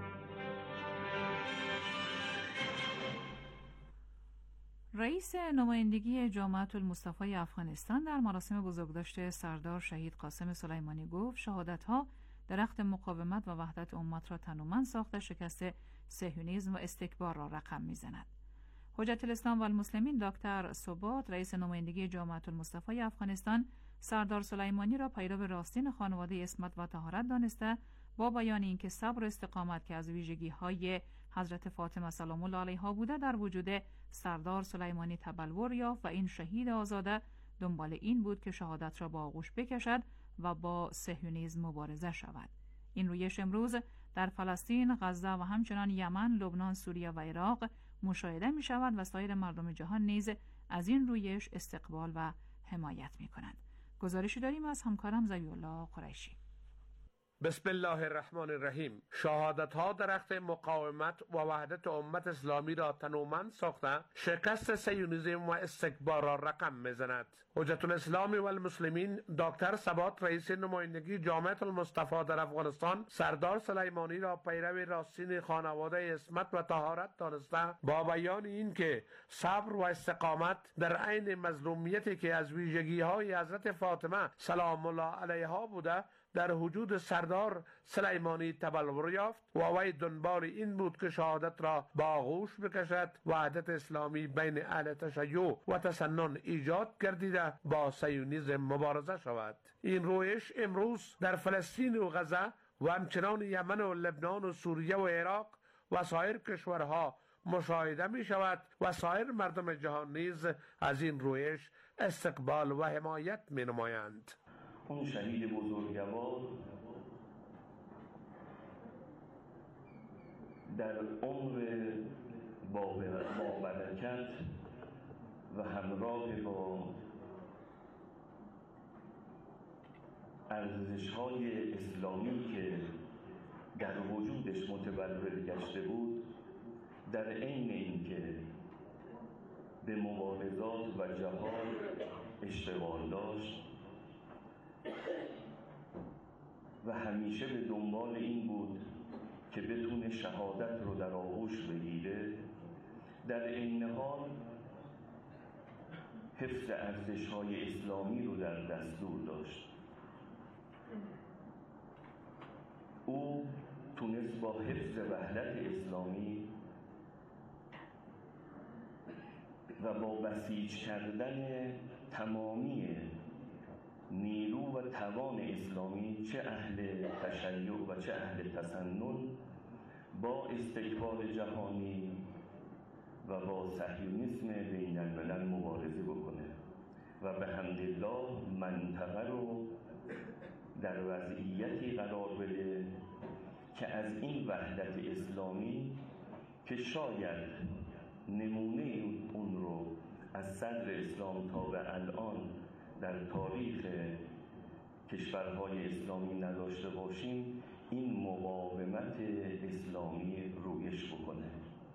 رئیس نمایندگی جامعة المصطفی افغانستان در مراسم بزرگداشت سردار شهید قاسم سلیمانی گفت شهادت‌ها درخت مقاومت و وحدت امت را تنومند ساخته شکست صهیونیسم و استکبار را رقم می‌زند. حجت الاسلام و المسلمین دکتر ثبات رئیس نمایندگی جامعة المصطفی افغانستان سردار سلیمانی را پیرو راستین خانواده عصمت و طهارت دانسته با بیان اینکه صبر و استقامت که از ویژگی‌های حضرت فاطمه سلام الله علیها بوده در وجود سردار سلیمانی تبلور یافت و این شهید آزاده دنبال این بود که شهادت را با آغوش بکشد و با صهیونیسم مبارزه شود. این رویش امروز در فلسطین، غزه و همچنان یمن، لبنان، سوریه و عراق مشاهده می شود و سایر مردم جهان نیز از این رویش استقبال و حمایت می کنند. گزارشی داریم از همکارم ضیاء الله قریشی. بسم الله الرحمن الرحیم. شهادت ها درخت مقاومت و وحدت امت اسلامی را تنومند ساخته شکست صهیونیسم و استکبار را رقم میزند. حجت الاسلام و المسلمین دکتر ثبات رئیس نمایندگی جامعة المصطفی در افغانستان سردار سلیمانی را پیرو راستین خانواده عصمت و طهارت دانسته با بیان اینکه صبر و استقامت در عین مظلومیتی که از ویژگی های حضرت فاطمه سلام الله علیها بوده در وجود سردار سلیمانی تبلور یافت و وی دنبال این بود که شهادت را با آغوش بکشد و وحدت اسلامی بین اهل تشیع و تسنن ایجاد گردیده با صهیونیسم مبارزه شود. این رویش امروز در فلسطین و غزه و همچنان یمن و لبنان و سوریه و عراق و سایر کشورها مشاهده می شود و سایر مردم جهان نیز از این رویش استقبال و حمایت می نمایند. اون شهید بزرگوار در عمر با برکت و همراه با ارزش‌های اسلامی که در وجودش متبلور گشته بود در عین اینکه به مبارزات و جهاد اشتغال داشت و همیشه به دنبال این بود که بتونه شهادت رو در آغوش بگیره، در عین حال حفظ ارزش‌های اسلامی رو در دستور داشت. او تونست با حفظ وحدت اسلامی و با بسیج کردن تمامی نیرو و توان اسلامی چه اهل تشیع و چه اهل تسنن با استکبار جهانی و با صهیونیسم بین الملل مبارزه بکنه و به حمدالله منطقه رو در وضعیتی قرار بده که از این وحدت اسلامی که شاید نمونه اون رو از صدر اسلام تا به الان در تاریخ کشورهای اسلامی نداشته باشیم، این مقاومت اسلامی رویش بکنه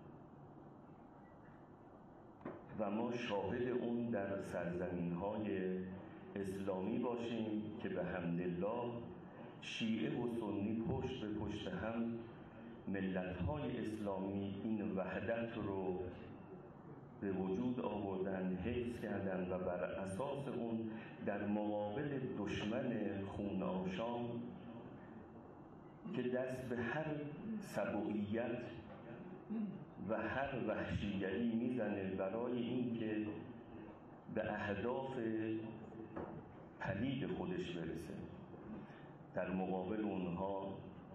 و ما شاهد اون در سرزمین‌های اسلامی باشیم که به حمدالله شیعه و سنی پشت به پشت هم ملت‌های اسلامی این وحدت رو به وجود آوردن، حفظ کردن و بر اساس اون در مقابل دشمن خون آشام که دست به هر سبوعیت و هر وحشیگری میزنه برای اینکه به اهداف پلید خودش برسه، در مقابل اونها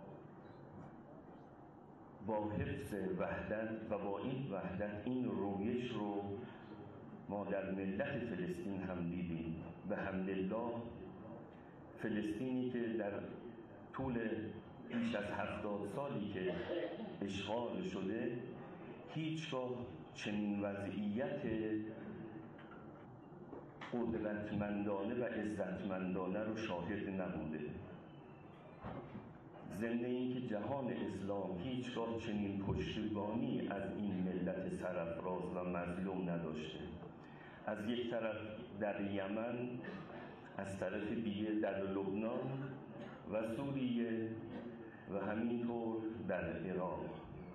با حفظ وحدت و با این وحدت این رویش رو ما در ملت فلسطین هم دیدیم. به حمدالله فلسطینی که در طول بیش از هفتاد سالی که اشغال شده هیچگاه چنین وضعیت قدرتمندانه و عزتمندانه رو شاهد نبوده. ضمن اینکه جهان اسلام هیچگاه چنین پشتیبانی از این ملت سرافراز و مظلوم نداشته. از یک طرف در یمن، از طرف دیگه در لبنان و سوریه و همینطور در عراق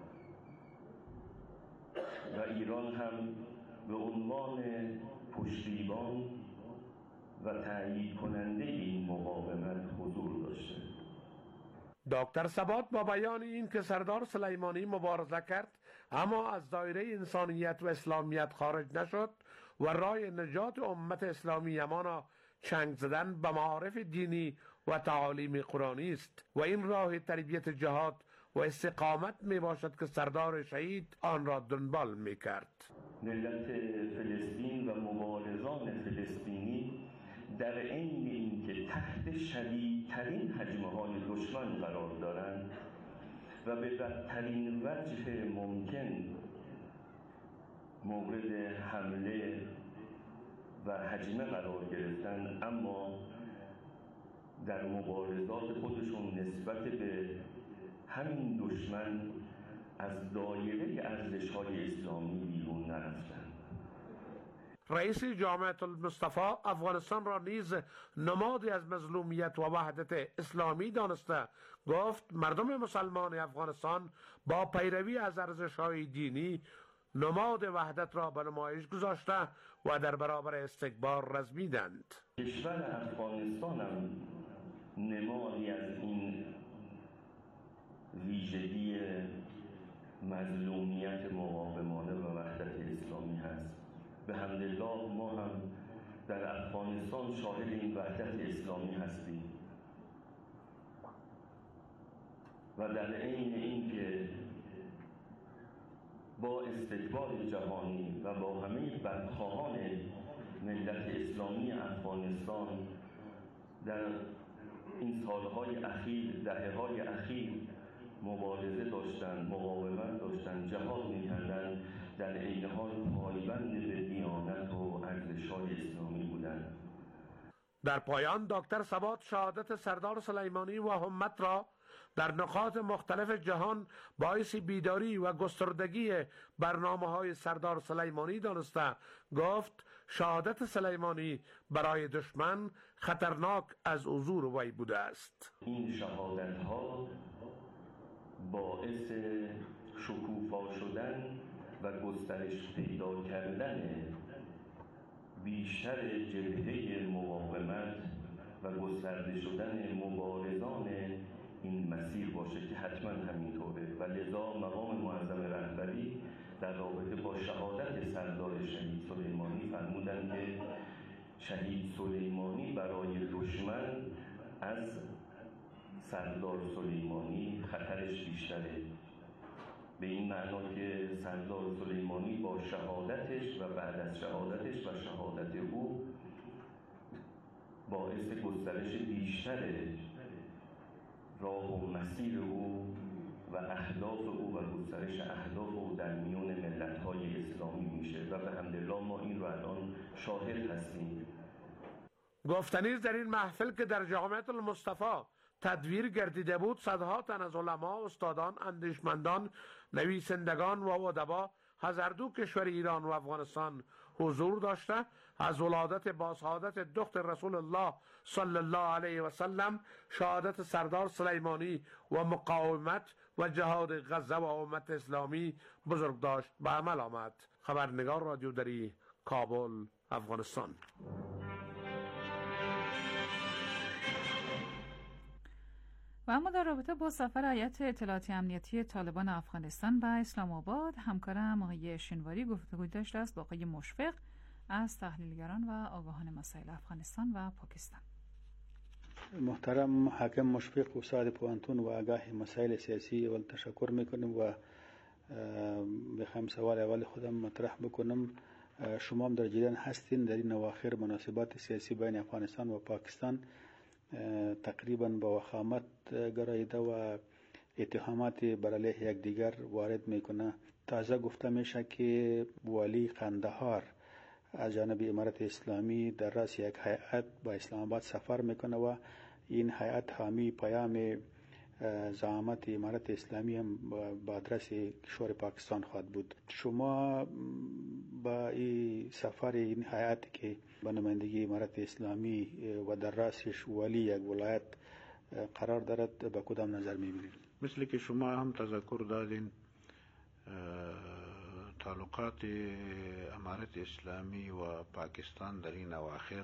و ایران هم به عنوان پشتیبان و تأیید کننده این مقاومت حضور داشته. دکتر ثبات با بیان این که سردار سلیمانی مبارزه کرد اما از دایره انسانیت و اسلامیت خارج نشد و راه نجات امت اسلامی یمان را چنگ زدن به معارف دینی و تعالیم قرآنی است و این راه تربیت جهاد و استقامت می باشد که سردار شهید آن را دنبال می کرد. ملت فلسطین و مبارزان فلسطینی در عین اینکه تحت شدیدترین هجمه های دشمن قرار دارند و به بدترین وجه ممکن مورد حمله و هجمه قرار گرفتن، اما در مبارزات خودشون نسبت به همین دشمن از دایره ارزش‌های اسلامی بیرون نرفتند. رئیس جامعه المصطفى افغانستان را نیز نمادی از مظلومیت و وحدت اسلامی دانسته گفت مردم مسلمان افغانستان با پیروی از ارزش‌های دینی نماد وحدت را به نمایش گذاشته و در برابر استکبار رزمیدند. کشور افغانستان هم نمادی از این ویژگی مظلومیت مقاومانه و وحدت اسلامی هست. به حمدالله ما هم در افغانستان شاهد این وحدت اسلامی هستیم و در عین اینکه با استکبار جهانی و با همه بدخواهان ملت اسلامی افغانستان در این سالهای اخیر، دهه‌های اخیر مبارزه داشتند، مقاومت داشتند، جهاد می‌کردند، در عین حال پایبند به دیانت و ارزش‌های اسلامی بودند. در پایان دکتر ثبات شهادت سردار سلیمانی و همت را در نقاط مختلف جهان باعث بیداری و گستردگی برنامه‌های سردار سلیمانی دانسته گفت شهادت سلیمانی برای دشمن خطرناک از حضور وی بوده است. این شهادت‌ها باعث شکوفا شدن و گسترش پیدا کردن بیشتر جبهه مقاومت و گسترده شدن مبارزان این مسیر باشه که حتما همینطوره و لذا مقام معظم رهبری در رابطه با شهادت سردار شهید سلیمانی فرمودند که شهید سلیمانی برای دشمن از سردار سلیمانی خطرش بیشتره، به این معنا که سردار سلیمانی با شهادتش و بعد از شهادتش و شهادت او باعث گسترش بیشتر راه و مسیر او و اهداف او و گسترش اهداف او در میان ملت‌های اسلامی میشه و به حمدالله ما این رو الان شاهد هستیم. گفتنیز در این محفل که در جامعه المصطفى تدویر گردیده بود صدها تن از علما، استادان، اندیشمندان، نویسندگان و ادبا از هر دو کشور ایران و افغانستان حضور داشته از ولادت با شهادت دختر رسول الله صلی الله علیه و سلم، شهادت سردار سلیمانی و مقاومت و جهاد غزه و امت اسلامی بزرگ داشت به عمل آمد. خبرنگار رادیو دری، کابل، افغانستان. و اما در رابطه با سفر هیئت اطلاعاتی امنیتی طالبان افغانستان به اسلام آباد، همکارم آقای شینواری گفتگو داشته است با آقای مشفق از تحلیلگران و آگاهان مسائل افغانستان و پاکستان. محترم حاکم مشفق استاد پوهنتون و آگاه مسائل سیاسی اول تشکر میکنیم و بخوام سوال اول خودم مطرح بکنم. شما هم در جریان هستین در این اواخر مناسبات سیاسی بین افغانستان و پاکستان تقریبا با وخامت گراییده و اتهامات بر علیه یکدیگر وارد میکنه. تازه گفته میشه که والی قندهار از جانب امارت اسلامی در رأس یک هیئت با اسلام آباد سفر میکنه و این هیئت حامی پیام زعامت امارت اسلامی هم با آدرس کشور پاکستان خواهد بود. شما با این سفر این هیئت که به نمایندگی امارت اسلامی و در رأسش والی یک ولایت قرار دارد به کدام نظر میبینید؟ مثل که شما هم تذکر دادین، تعلقات امارت اسلامی و پاکستان در این اواخر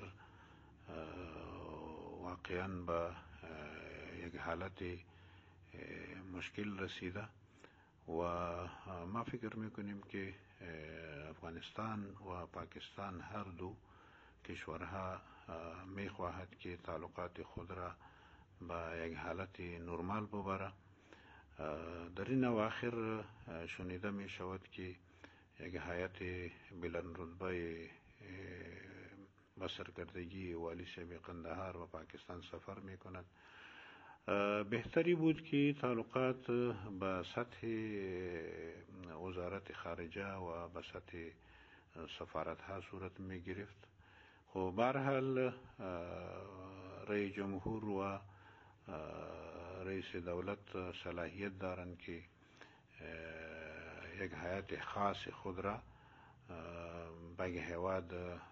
واقعا به یک حالت مشکل رسیده و ما فکر میکنیم که افغانستان و پاکستان هر دو کشورها میخواهد که تعلقات خود را به یک حالت نرمال ببره. در این اواخر شنیده می شود که یک هیئت بلند رتبه با سرکردگی والی صاحب قندهار و پاکستان سفر می کند. بهتری بود که تعلقات به سطح وزارت خارجه و به سطح سفارت ها صورت می گرفت. خب برحال رئیس جمهور و رئیس دولت صلاحیت دارند که یک هیئت خاص خود را به هیواد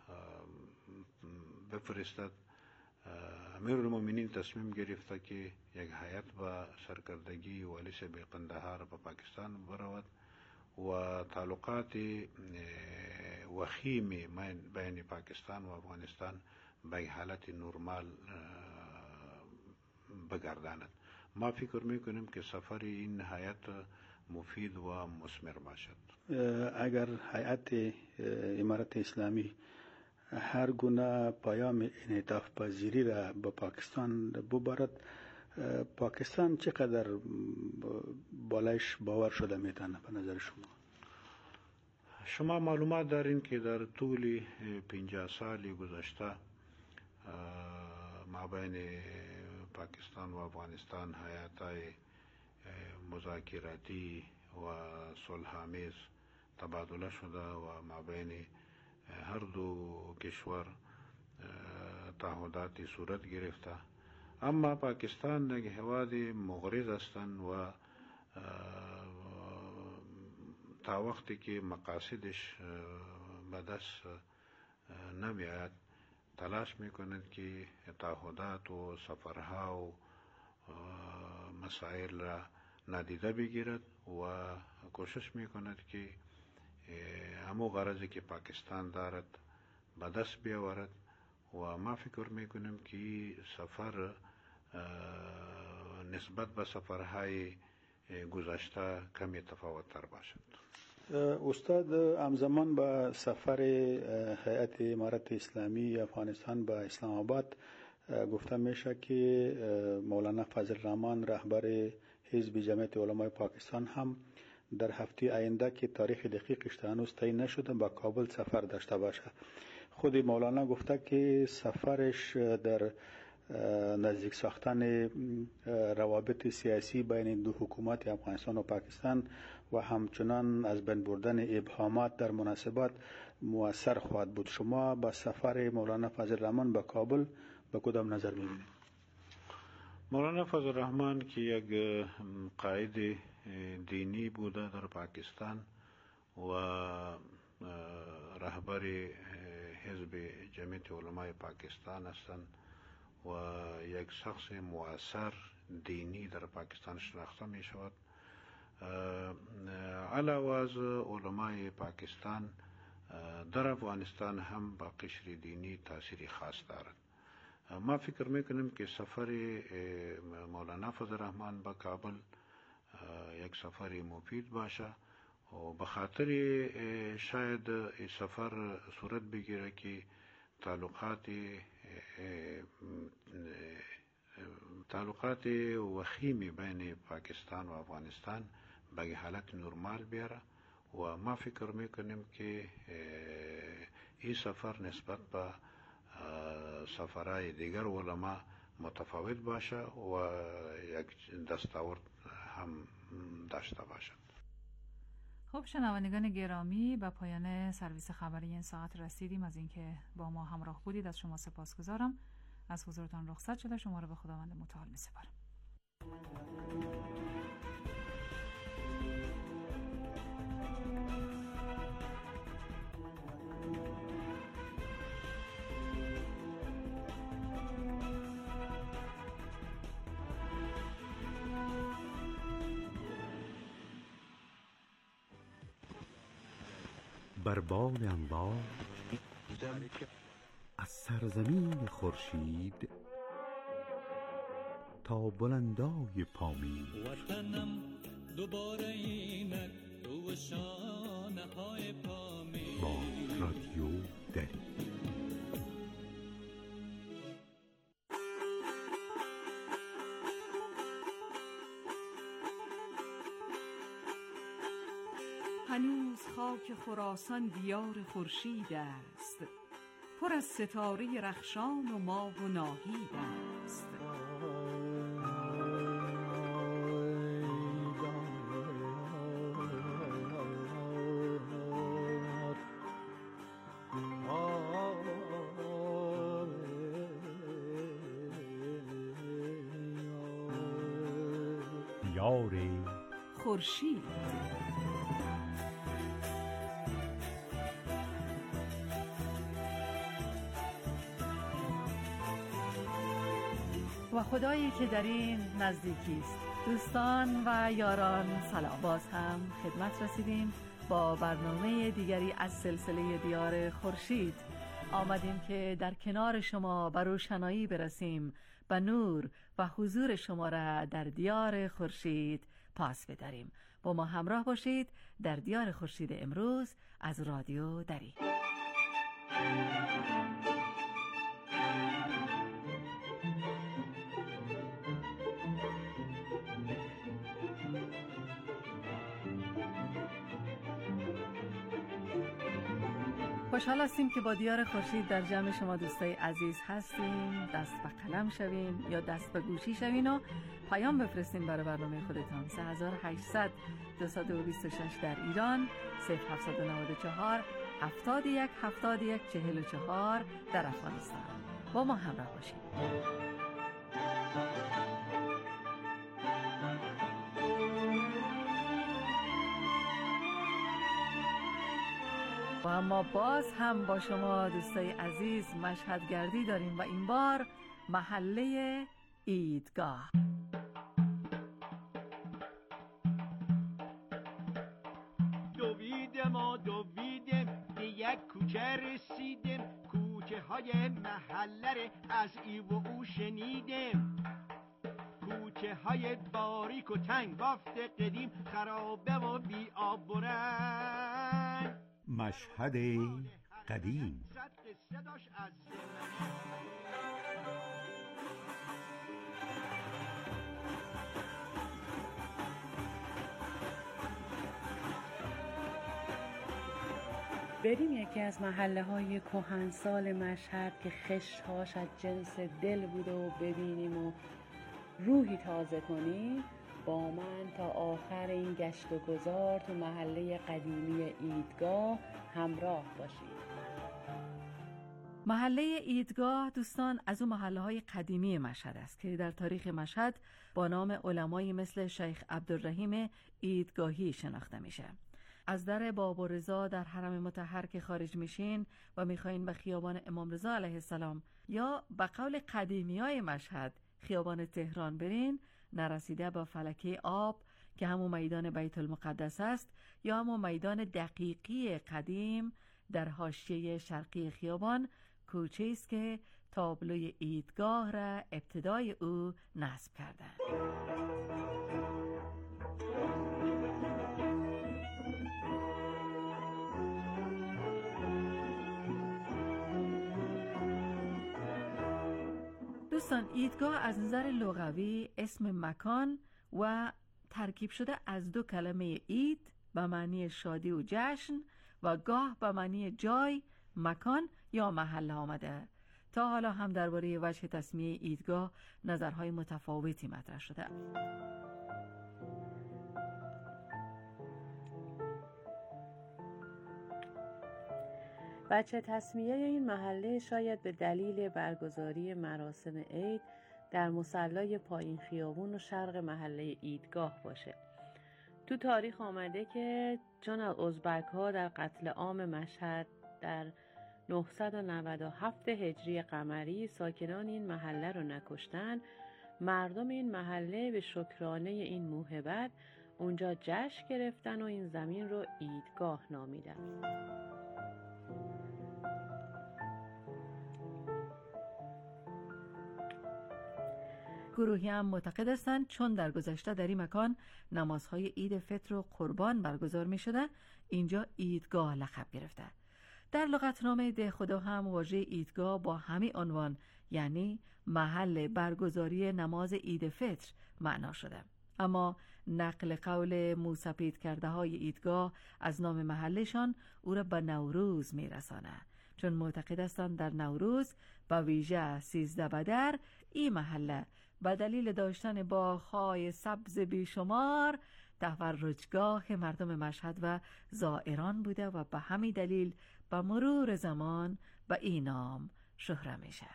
بفرستد. امیرالمومنین تصمیم گرفته که یک هیئت با سرکردگی والی صاحب قندهار به پاکستان برود و تعلقات وخیم بین پاکستان و افغانستان به حالت نرمال بگرداند. ما فکر میکنیم که سفر این هیئت مفید و مثمر باشد. اگر هیئت امارت اسلامی هر گونه پیام انعطاف پذیری را به پاکستان ببرد، پاکستان چقدر بالایش باور شده میتونه به نظر شما؟ شما معلومات دارین که در طول پنجاه سال گذشته مابین پاکستان و افغانستان هیئت‌های مذاکراتی و صلح‌آمیز تبادله شده و مابین هر دو کشور تعهداتی صورت گرفته. اما پاکستان یک هیواد مغرض هستند و تا وقتی که مقاصدش به دست نمیاد تلاش میکنند که تعهدات و سفرها و مسائل را نادیده بگیرد و کوشش میکند که همو غرضی که پاکستان دارد به دست بیاورد و ما فکر میکنیم که سفر نسبت به سفرهای گذشته کمی تفاوت تر باشد. استاد، همزمان با سفر هیئت امارت اسلامی افغانستان به اسلام آباد گفته میشه که مولانا فضل الرحمن رهبر حزب جمعیت علمای پاکستان هم در هفته آینده که تاریخ دقیقش هنوز تعیین نشده به کابل سفر داشته باشه. خود مولانا گفته که سفرش در نزدیک ساختن روابط سیاسی بین دو حکومت افغانستان و پاکستان و همچنان از بین بردن ابهامات در مناسبات مؤثر خواهد بود. شما با سفر مولانا فضل الرحمن به کابل به کدام نظر می‌بینید؟ مولانا فضل الرحمن که یک قائد دینی بوده در پاکستان و رهبر حزب جمعیت علمای پاکستان هستند و یک شخص مؤثر دینی در پاکستان شناخته می شود. علاوه از علمای پاکستان در افغانستان هم با قشر دینی تأثیر خاص دارد. ما فکر میکنیم که سفر مولانا فضل الرحمن به کابل یک سفر مفید باشه و به خاطر شاید این سفر صورت بگیره که تعلقات تعلقات وخیمی بین پاکستان و افغانستان به حالت نرمال بیاره و ما فکر میکنیم که این سفر نسبت به سفرهای دیگر علما متفاوت باشه و یک دستاورد هم داشته باشد. خب شنوندگان گرامی، به پایان سرویس خبری این ساعت رسیدیم. از اینکه با ما همراه بودید از شما سپاسگزارم. از حضورتان رخصت شده، شما را به خداوند متعال می‌سپارم. بر بال انبار از سرزمین خورشید تا بلندای پامین، وطنم دوباره اینک رو شانه های پامین. با رادیو دری. هنوز خاک خراسان دیار خورشید است، پر از ستاره رخشان و ماه و ناهید است. دیار خورشید. و خدایی که در این نزدیکی است. دوستان و یاران سلام، باز هم خدمت رسیدیم با برنامه دیگری از سلسله دیار خورشید. آمدیم که در کنار شما به روشنایی برسیم، به نور و حضور شما را در دیار خورشید پاس بداریم. با ما همراه باشید در دیار خورشید امروز از رادیو دری. خوشحال هستیم که با دیار خورشید در جمع شما دوستای عزیز هستیم. دست به قلم شوین یا دست به گوشی شوین و پیام بفرستین برای برنامه خودتان. سه هزار و هشتصد دویست و بیست و شش در ایران، صفر هفتصد و نود و چهار هفتاد و یک هفتاد و یک چهل و چهار در افغانستان. با ما همراه باشید. و اما باز هم با شما دوستای عزیز مشهد گردی داریم و این بار محله عیدگاه. دویدم و دویدم به یک کوچه رسیدم، کوچه های محله از ای و او شنیدم، کوچه های باریک و تنگ بافت قدیم، خرابه و بی آب و رنگ. مشهد قدیم. بریم یکی از محله های کهنسال مشهد که خشت‌هاش از جنس دل بوده و ببینیم و روحی تازه کنیم. با من تا آخر این گشت و گذار تو محله قدیمی عیدگاه همراه باشید. محله عیدگاه دوستان از اون محله های قدیمی مشهد است که در تاریخ مشهد با نام علمایی مثل شیخ عبدالرحیم عیدگاهی شناخته میشه. از در باب و رضا در حرم مطهر که خارج میشین و میخواین به خیابان امام رضا علیه السلام یا به قول قدیمیای مشهد خیابان تهران برین، نرسیده با فلکه آب که همون میدان بیت المقدس است یا همون میدان دقیقی قدیم در حاشیه شرقی خیابان کوچه است که تابلوی عیدگاه را ابتدای او نصب کردند. دوستان عیدگاه از نظر لغوی اسم مکان و ترکیب شده از دو کلمه عید به معنی شادی و جشن و گاه به معنی جای، مکان یا محل آمده. تا حالا هم درباره وجه تسمیه عیدگاه نظرهای متفاوتی مطرح شده. وجه تسمیه این محله شاید به دلیل برگزاری مراسم عید در مصلی پایین خیابون و شرق محله عیدگاه باشه. تو تاریخ آمده که چون ازبک ها در قتل عام مشهد در نهصد و نود و هفت هجری قمری ساکنان این محله رو نکشتن، مردم این محله به شکرانه این موهبت اونجا جشن گرفتن و این زمین رو عیدگاه نامیدن. گروهی هم معتقد هستند چون در گذشته در این مکان نمازهای عید فطر و قربان برگزار می شده، اینجا عیدگاه لقب گرفته. در لغتنامه ده خدا هم واژه عیدگاه با همین عنوان یعنی محل برگزاری نماز عید فطر معنا شده. اما نقل قول موسپید کرده های عیدگاه از نام محلشان او را به نوروز می رسانه، چون معتقد هستند در نوروز با ویژه سیزده بدر این محله به دلیل داشتن باغ‌های سبز بیشمار تفرجگاه مردم مشهد و زائران بوده و به همین دلیل به مرور زمان به این نام شهره میشه.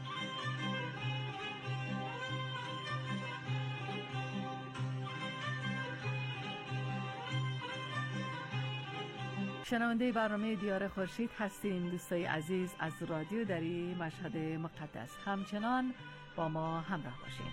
شنونده برنامه دیار خورشید هستین دوستای عزیز از رادیو دری مشهد مقدس. همچنان با ما همراه باشین.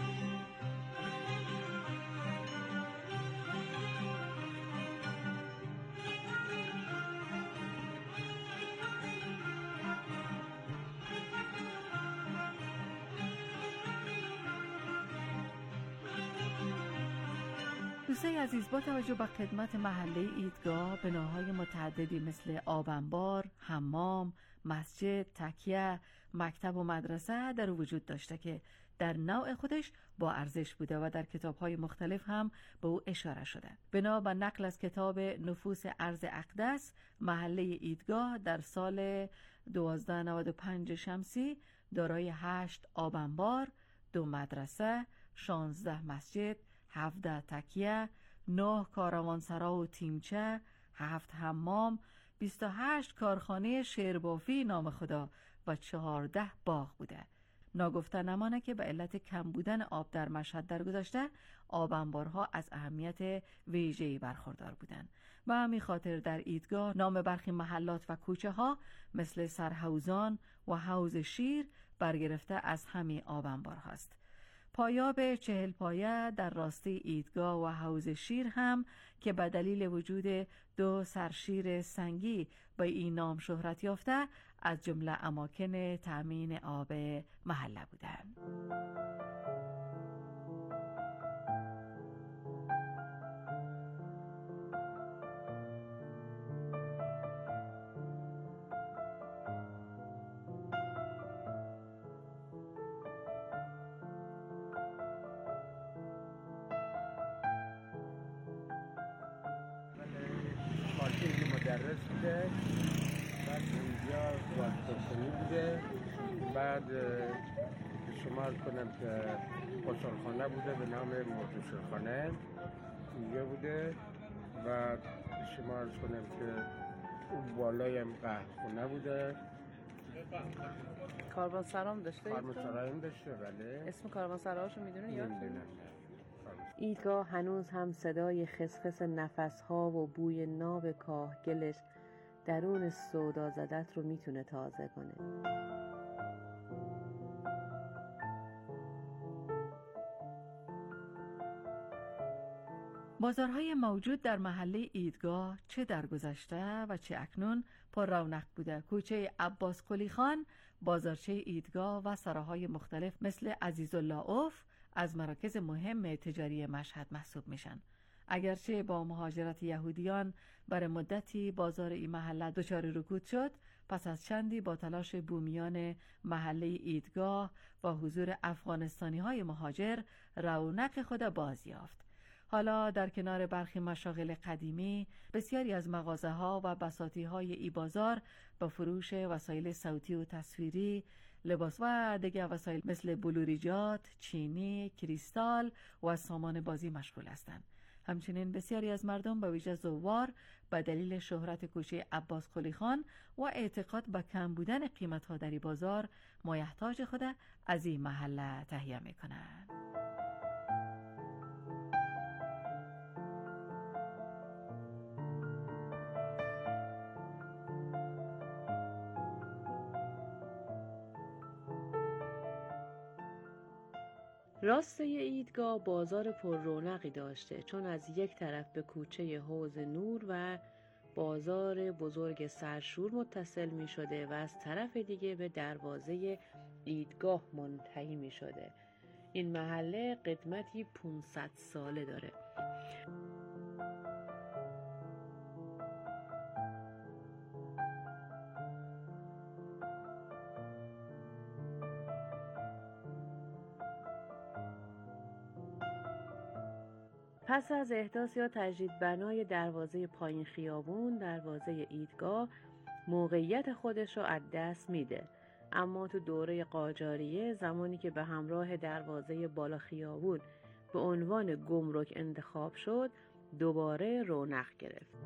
دوستای عزیز، با توجه به خدمت محله عیدگاه بناهای متعددی مثل آب انبار، حمام، مسجد، تکیه، مکتب و مدرسه در وجود داشته که در نوع خودش با ارزش بوده و در کتاب‌های مختلف هم به او اشاره شده. بنا به نقل از کتاب نفوس ارض اقدس، محله عیدگاه در سال دوازده نود و پنج شمسی دارای هشت آب انبار، دو مدرسه، شانزده مسجد، هفده تکیه، نه کاروانسرا و تیمچه، هفت حمام، بیست و هشت کارخانه شعربافی نام خدا و چهارده باغ بوده. ناگفته نمانه که به علت کم بودن آب در مشهد در گذشته آب انبارها از اهمیت ویژه‌ای برخوردار بودند و همین خاطر در عیدگاه نام برخی محلات و کوچه ها مثل سرحوزان و حوض شیر برگرفته از همین آب انبار هاست. پایاب چهل پایه در راسته عیدگاه و حوض شیر هم که به دلیل وجود دو سرشیر سنگی به این نام شهرت یافته از جمله اماکن تأمین آب محله بودند. مدرس بوده، بعد اینجا وقتخونی بوده، بعد شمار کنم که قصرخانه بوده به نام مرتشرخانه اینجا بوده، بعد شمار کنم که اون بالای هم قهوه‌خونه بوده. کاروانسرا داشته؟ کاروانسرا هم داشته، بله. اسم کاروانسراهاشو میدونی یا نمیدونم. عیدگاه هنوز هم صدای خسخس نفسها و بوی ناب کاهگلش درون سودا زدت رو میتونه تازه کنه. بازارهای موجود در محله عیدگاه چه در گذشته و چه اکنون پر رونق بوده. کوچه عباس قلی خان، بازارچه عیدگاه و سراهای مختلف مثل عزیزالله اوف از مراکز مهم تجاری مشهد محسوب میشن. اگرچه با مهاجرت یهودیان برای مدتی بازار این محله دچار رکود شد، پس از چندی با تلاش بومیان محله عیدگاه و حضور افغانستانی های مهاجر رونق خود باز یافت. حالا در کنار برخی مشاغل قدیمی، بسیاری از مغازه ها و بساطی های ای بازار با فروش وسایل صوتی و تصویری، لباس و دیگر وسایل مثل بلوریجات، چینی، کریستال و سامان بازی مشغول هستند. همچنین بسیاری از مردم به ویژه زوار به دلیل شهرت کوچه عباس قلی خان و اعتقاد به کم بودن قیمت‌ها در بازار مایحتاج خود از این محله تهیه می‌کنند. راسته ایدگاه بازار پر رونقی داشته، چون از یک طرف به کوچه حوض نور و بازار بزرگ سرشور متصل می شده و از طرف دیگه به دروازه ایدگاه منتهی می شده. این محله قدمتی پانصد ساله داره. پس از احداث یا تجدید بنای دروازه پایین خیابون، دروازه ایدگاه موقعیت خودش رو از دست میده. اما تو دوره قاجاریه، زمانی که به همراه دروازه بالا خیابون به عنوان گمرک انتخاب شد، دوباره رونق گرفت.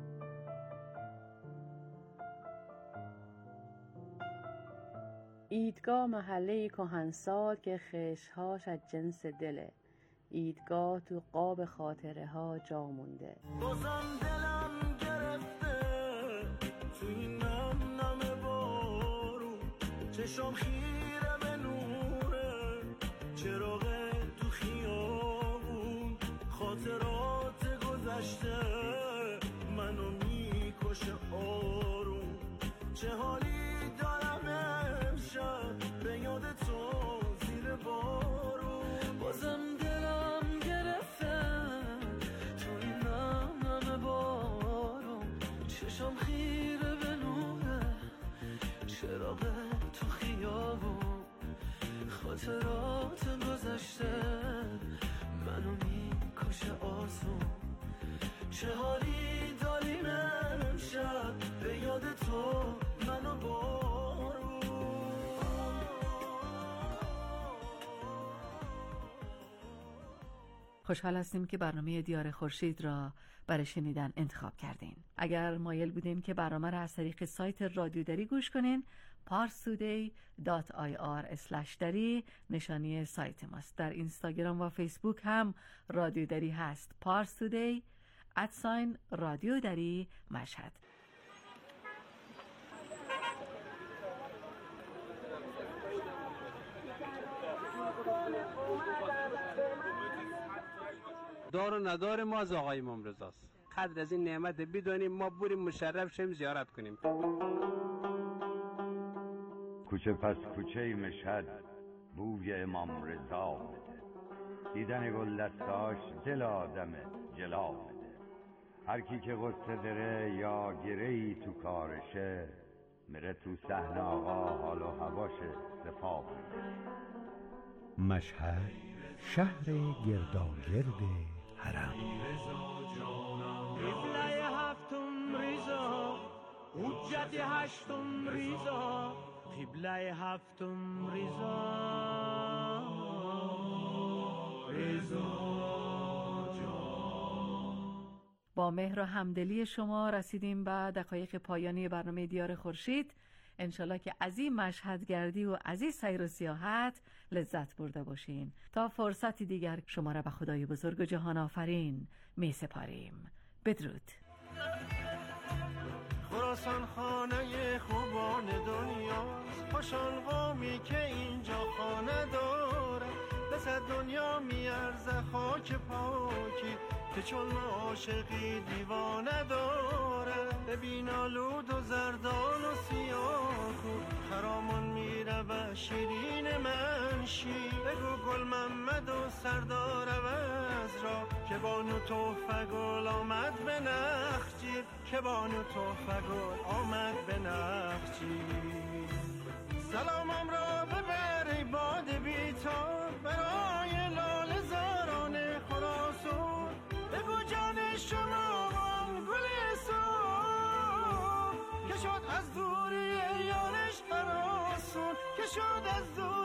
ایدگاه محله کهنسال که خشهاش از جنس دله. ایدگاه تو قاب خاطره ها جا مونده. بازم دلم گرفته تو این نم نم بارون، چشم خیره به نوره چراغ تو خیابون، خاطرات گذشته منو میکشه آروم. چه حالی دارم امشب به یاد تو زیر بارون. بازم چشم خیره به نوره چراغ تو خیابون، خاطرات گذشته منو میکشه آسون. چه حالی داریم امشب به یاد تو منو بارون. خوشحال هستیم که برنامه دیار خورشید را برای شنیدن انتخاب کردین. اگر مایل بودین که برنامه را از طریق سایت رادیو دری گوش کنین، parstoday دات آی آر اسلش دری نشانی سایت ماست. در اینستاگرام و فیسبوک هم رادیو دری هست. parstoday ادساین رادیو دری مشهد. دار و ندار ما از آقای امام رضاست. قدر از این نعمت بدونیم، ما بریم مشرف شیم زیارت کنیم. کوچه پس کوچه مشهد بوی امام رضا بده، دیدن گل دستاش دل آدمه جلا بده. هر کی که قصه داره یا گرهی تو کارشه، مره تو صحن آقا حال و هواشه صفا بده. مشهد شهر گرداگرد حرم. قبله هفتم ریزا حجت هشتم ریزا، قبله هفتم ریزا ریزا. با مهر و همدلی شما رسیدیم به دقایق پایانی برنامه دیار خورشید. انشالله که از این مشهد گردی و از این سیر و سیاحت لذت برده باشین. تا فرصتی دیگر شما را به خدای بزرگ و جهان آفرین می سپاریم. بدرود. خراسان خانه خوبان دنیاست، خوشان قومی که اینجا خانه داره. بس دنیا میارزه خاک پاکی که چون عاشقی دیوانه داره. ببین آلود و زردان و سیاه خرامان میره و شیرین منشی. بگو گل محمد و سردار عوض را که بانو تحفه گل آمد به نخجیر، که بانو تحفه گل آمد به نخجیر. سلامم را ببر ای باد بیتار برای لاله زاران خراسان. بگو جان شما گل سرخ که شد از دوری یارش هراسون، که شد از